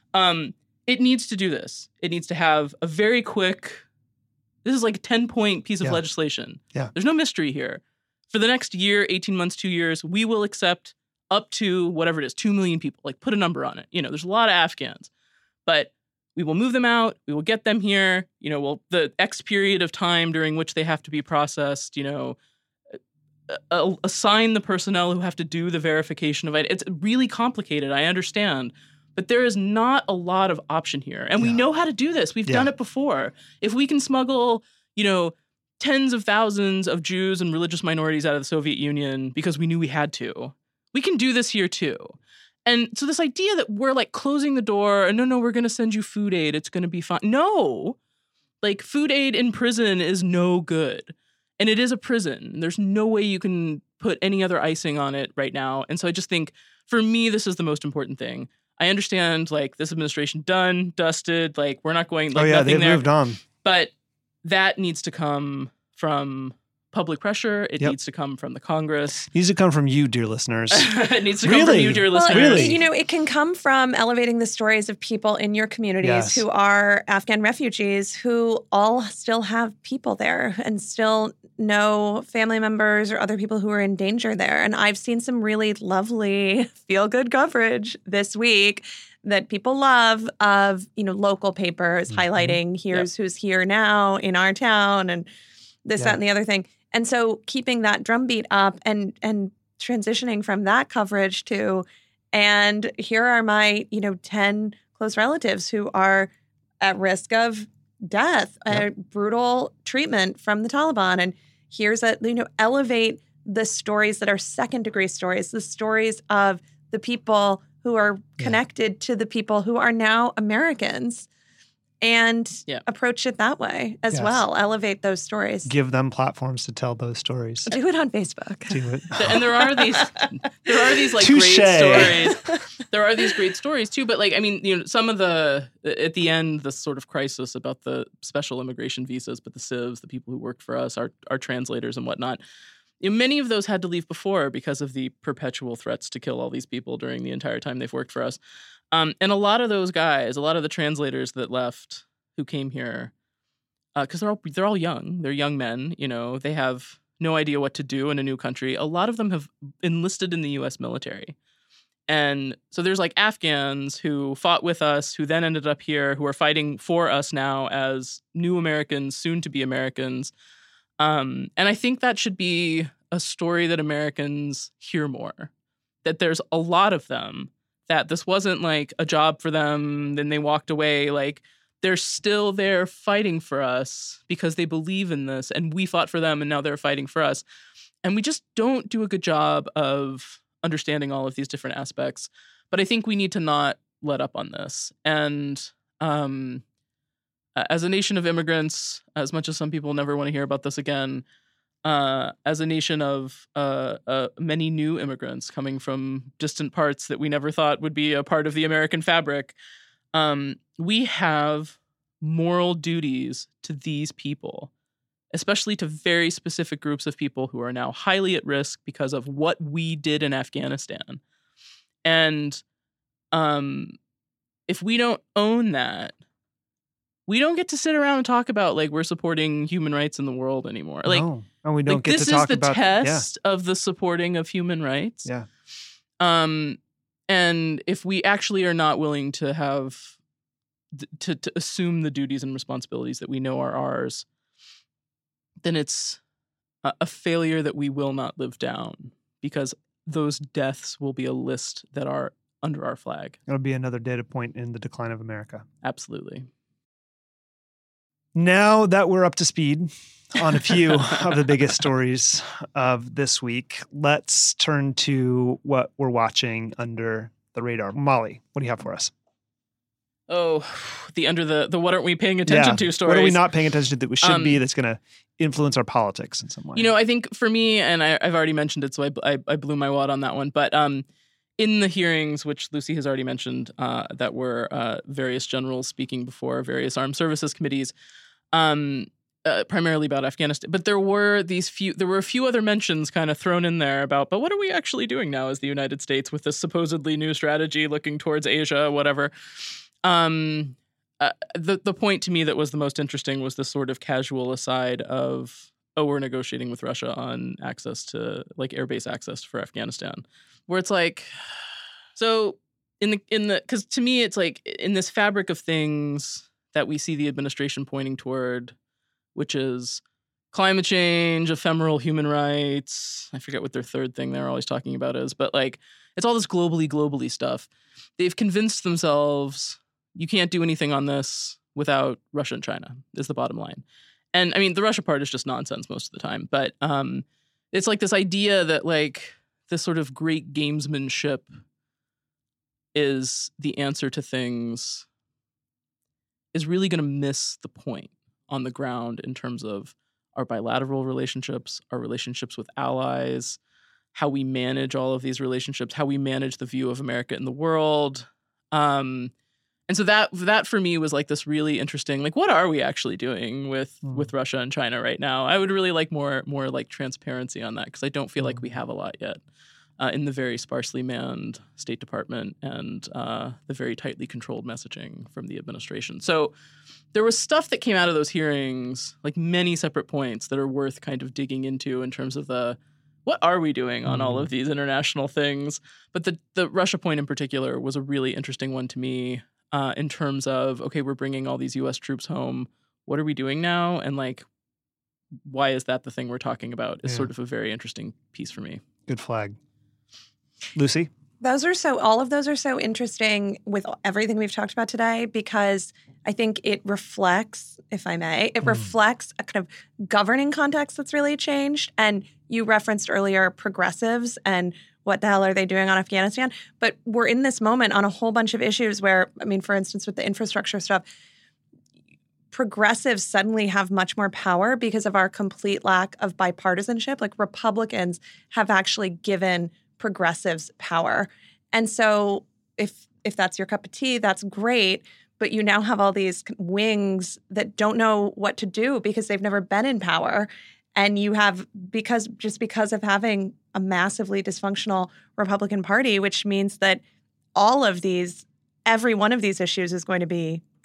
It needs to do this. It needs to have a very quick... This is like a 10-point piece of legislation. Yeah. There's no mystery here. For the next year, 18 months, 2 years, we will accept up to whatever it is, 2 million people. Like, put a number on it. You know, there's a lot of Afghans. But we will move them out. We will get them here. You know, the X period of time during which they have to be processed, you know, assign the personnel who have to do the verification of it. It's really complicated, I understand. But there is not a lot of option here. And we know how to do this. We've done it before. If we can smuggle, you know, tens of thousands of Jews and religious minorities out of the Soviet Union because we knew we had to, we can do this here too. And so this idea that we're like closing the door and no, we're going to send you food aid. It's going to be fine. No, like food aid in prison is no good. And it is a prison. There's no way you can put any other icing on it right now. And so I just think for me, this is the most important thing. I understand, like, this administration done, dusted, like, we're not going, like, nothing they've there. moved on. But that needs to come from public pressure. It needs to come from the Congress. It needs to come from you, dear listeners. It needs to come from you, dear listeners. Really? You know, it can come from elevating the stories of people in your communities who are Afghan refugees who all still have people there and still know family members or other people who are in danger there. And I've seen some really lovely feel-good coverage this week that people love of, you know, local papers highlighting here's who's here now in our town and this, that, and the other thing. And so keeping that drumbeat up and transitioning from that coverage to, and here are my, you know, 10 close relatives who are at risk of death, brutal treatment from the Taliban. And here's a, you know, elevate the stories that are second-degree stories, the stories of the people who are connected to the people who are now Americans, and approach it that way as well. Elevate those stories. Give them platforms to tell those stories. Do it on Facebook. Do it. And there are these like Touché. great stories. There are these great stories too. But like, I mean, you know, some of the, at the end, the sort of crisis about the special immigration visas, but the civs, the people who worked for us, our translators and whatnot, you know, many of those had to leave before because of the perpetual threats to kill all these people during the entire time they've worked for us. And a lot of those guys, a lot of the translators that left, who came here, because they're all young. They're young men. They have no idea what to do in a new country. A lot of them have enlisted in the U.S. military. And so there's like Afghans who fought with us, who then ended up here, who are fighting for us now as new Americans, soon to be Americans. And I think that should be a story that Americans hear more, that there's a lot of them, that this wasn't like a job for them, then they walked away. Like, they're still there fighting for us because they believe in this, and we fought for them and now they're fighting for us. And we just don't do a good job of understanding all of these different aspects. But I think we need to not let up on this. And as a nation of immigrants, as much as some people never want to hear about this again, as a nation of many new immigrants coming from distant parts that we never thought would be a part of the American fabric, we have moral duties to these people, especially to very specific groups of people who are now highly at risk because of what we did in Afghanistan. And if we don't own that, we don't get to sit around and talk about like we're supporting human rights in the world anymore. Like, no. And we don't get to talk about this is the test of the supporting of human rights. Yeah. And if we actually are not willing to have to assume the duties and responsibilities that we know are ours, then it's a failure that we will not live down, because those deaths will be a list that are under our flag. It'll be another data point in the decline of America. Absolutely. Now that we're up to speed on a few of the biggest stories of this week, let's turn to what we're watching under the radar. Molly, what do you have for us? Oh, the what aren't we paying attention to stories. What are we not paying attention to that we should be, that's going to influence our politics in some way? I think for me, and I've already mentioned it, so I blew my wad on that one, but in the hearings, which Lucy has already mentioned, that were various generals speaking before various armed services committees, primarily about Afghanistan. But there were a few other mentions kind of thrown in there about, but what are we actually doing now as the United States with this supposedly new strategy looking towards Asia, whatever. The point to me that was the most interesting was this sort of casual aside of, we're negotiating with Russia on access to like airbase access for Afghanistan, where it's like, so because to me it's like in this fabric of things that we see the administration pointing toward, which is climate change, ephemeral human rights. I forget what their third thing they're always talking about is, but like it's all this globally stuff. They've convinced themselves you can't do anything on this without Russia and China is the bottom line. And I mean, the Russia part is just nonsense most of the time, but it's like this idea that like this sort of great gamesmanship is the answer to things is really going to miss the point on the ground in terms of our bilateral relationships, our relationships with allies, how we manage all of these relationships, how we manage the view of America in the world. And so that for me was like this really interesting, like, what are we actually doing with Russia and China right now? I would really like more like transparency on that, because I don't feel like we have a lot yet in the very sparsely manned State Department and the very tightly controlled messaging from the administration. So there was stuff that came out of those hearings, like many separate points that are worth kind of digging into in terms of what are we doing on all of these international things? But the Russia point in particular was a really interesting one to me. In terms of, okay, we're bringing all these U.S. troops home. What are we doing now? And like, why is that the thing we're talking about? Is sort of a very interesting piece for me. Good flag. Lucy? All of those are so interesting with everything we've talked about today, because I think it reflects, if I may, reflects a kind of governing context that's really changed. And you referenced earlier progressives and what the hell are they doing on Afghanistan? But we're in this moment on a whole bunch of issues where, I mean, for instance, with the infrastructure stuff, progressives suddenly have much more power because of our complete lack of bipartisanship. Like Republicans have actually given progressives power. And so if that's your cup of tea, that's great. But you now have all these wings that don't know what to do because they've never been in power. And you have, because of having a massively dysfunctional Republican Party, which means that every one of these issues is going to be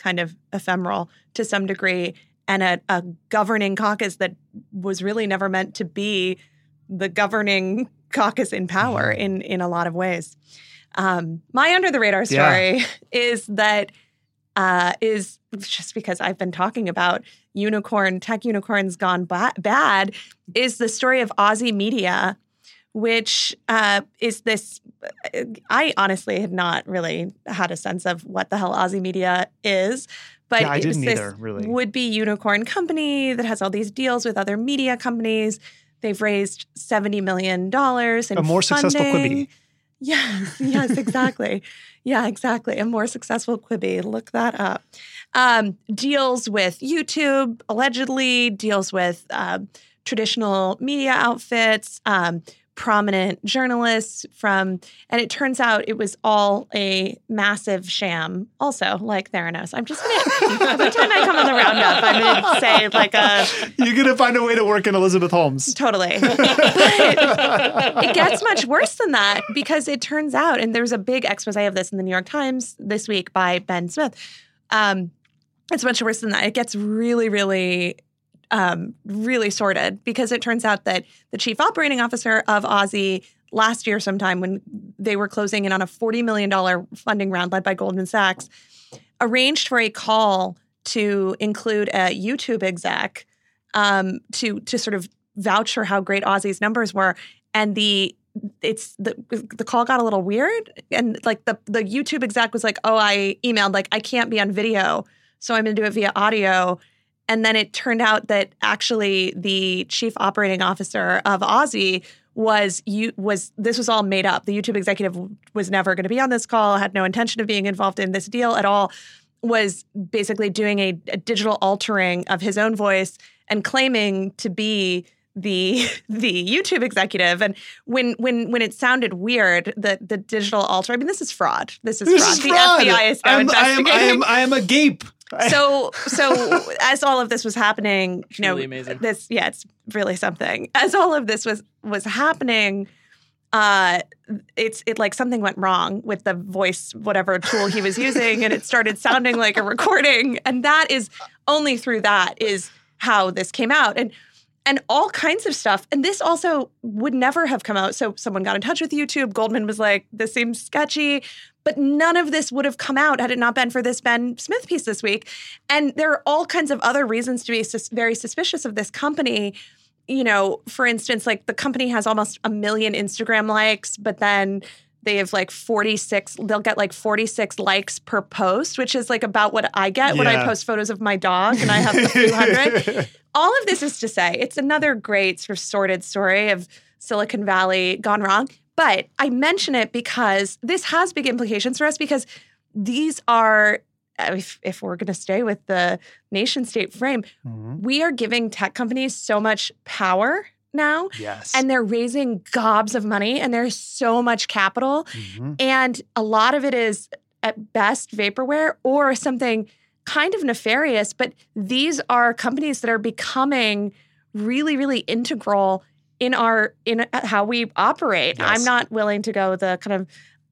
kind of ephemeral to some degree, and a governing caucus that was really never meant to be the governing caucus in power in a lot of ways. My under the radar story is that is just because I've been talking about tech unicorns gone bad, is the story of Aussie Media, which is this. I honestly had not really had a sense of what the hell Aussie Media is. But I didn't this either, really. Would-be unicorn company that has all these deals with other media companies. They've raised $70 million in a more funding. successful Quibi. Yes, exactly. Yeah, exactly. A more successful Quibi. Look that up. Deals with YouTube, allegedly, deals with traditional media outfits, prominent journalists and it turns out it was all a massive sham also, like Theranos. I'm just going to, every time I come on the roundup, I'm going to say like You're going to find a way to work in Elizabeth Holmes. Totally. But it gets much worse than that because it turns out, and there's a big expose of this in the New York Times this week by Ben Smith. It's much worse than that. It gets really, really really sordid because it turns out that the chief operating officer of Aussie last year sometime when they were closing in on a $40 million funding round led by Goldman Sachs, arranged for a call to include a YouTube exec to sort of vouch for how great Aussie's numbers were. And the call got a little weird. And like the YouTube exec was like, oh, I emailed, like, I can't be on video, so I'm going to do it via audio. And then it turned out that actually the chief operating officer of Aussie this was all made up. The YouTube executive was never going to be on this call, had no intention of being involved in this deal at all, was basically doing a digital altering of his own voice and claiming to be the YouTube executive. And when it sounded weird, the digital alter, I mean, this is fraud. This is fraud. The FBI is now investigating. I am agape. So as all of this was happening, really amazing. It's really something. As all of this was happening, it like something went wrong with the voice, whatever tool he was using, and it started sounding like a recording. And that is only through that is how this came out. And all kinds of stuff. And this also would never have come out. So someone got in touch with YouTube. Goldman was like, this seems sketchy. But none of this would have come out had it not been for this Ben Smith piece this week. And there are all kinds of other reasons to be very suspicious of this company. For instance, like the company has almost 1 million Instagram likes, but then they have like 46, they'll get like 46 likes per post, which is like about what I get when I post photos of my dog and I have a few hundred. All of this is to say, it's another great sort of sordid story of Silicon Valley gone wrong. But I mention it because this has big implications for us because these are, if we're going to stay with the nation state frame, we are giving tech companies so much power now. Yes. And they're raising gobs of money and there's so much capital. And a lot of it is at best vaporware or something kind of nefarious. But these are companies that are becoming really, really integral in how we operate. Yes. I'm not willing to go the kind of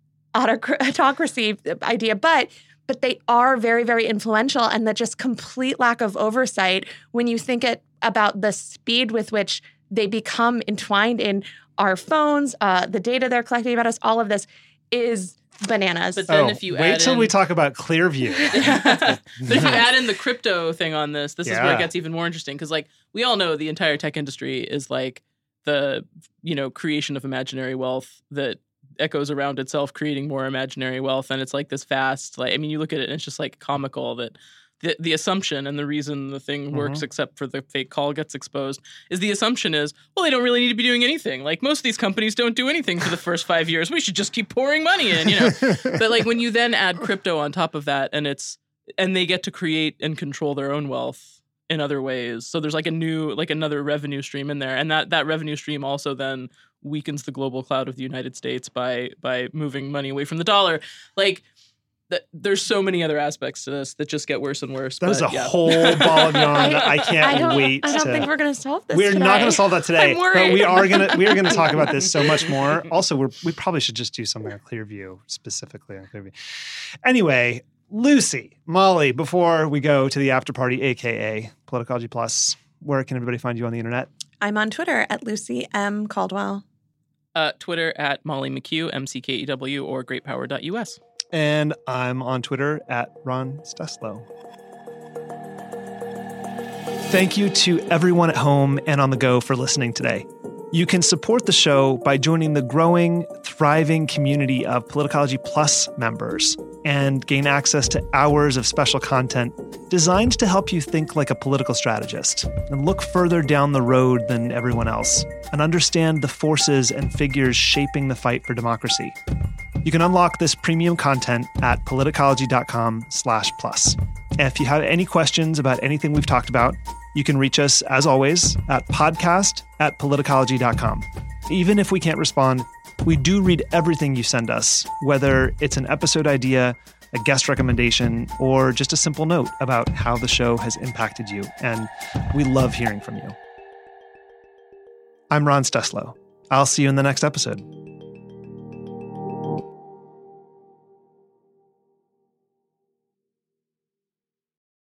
autocracy idea, but they are very, very influential, and the just complete lack of oversight when you think about the speed with which they become entwined in our phones, the data they're collecting about us, all of this is bananas. But then if you wait till we talk about Clearview. But if you add in the crypto thing on this is where it gets even more interesting because like we all know the entire tech industry is like the creation of imaginary wealth that echoes around itself, creating more imaginary wealth, and it's like this vast, like, I mean, you look at it and it's just like comical that the assumption and the reason the thing works, except for the fake call gets exposed, is the assumption is, well, they don't really need to be doing anything. Like most of these companies don't do anything for the first 5 years. We should just keep pouring money in, But like when you then add crypto on top of that, and they get to create and control their own wealth in other ways. So there's like another revenue stream in there. And that revenue stream also then weakens the global cloud of the United States by moving money away from the dollar. Like there's so many other aspects to this that just get worse and worse. There's whole ball of yarn that I can't wait. I don't think we're going to solve this. We're not going to solve that today. I'm worried. But we are gonna talk about this so much more. Also, we probably should just do something on Clearview, specifically on Clearview. Anyway, Lucy, Molly, before we go to the after party, aka Politicology Plus, where can everybody find you on the internet? I'm on Twitter at Lucy M. Caldwell. Twitter at Molly McHugh, MCKEW, or greatpower.us. And I'm on Twitter at Ron Steslow. Thank you to everyone at home and on the go for listening today. You can support the show by joining the growing, thriving community of Politicology Plus members and gain access to hours of special content designed to help you think like a political strategist and look further down the road than everyone else and understand the forces and figures shaping the fight for democracy. You can unlock this premium content at politicology.com/plus. And if you have any questions about anything we've talked about, you can reach us, as always, at podcast@politicology.com. Even if we can't respond, we do read everything you send us, whether it's an episode idea, a guest recommendation, or just a simple note about how the show has impacted you. And we love hearing from you. I'm Ron Steslow. I'll see you in the next episode.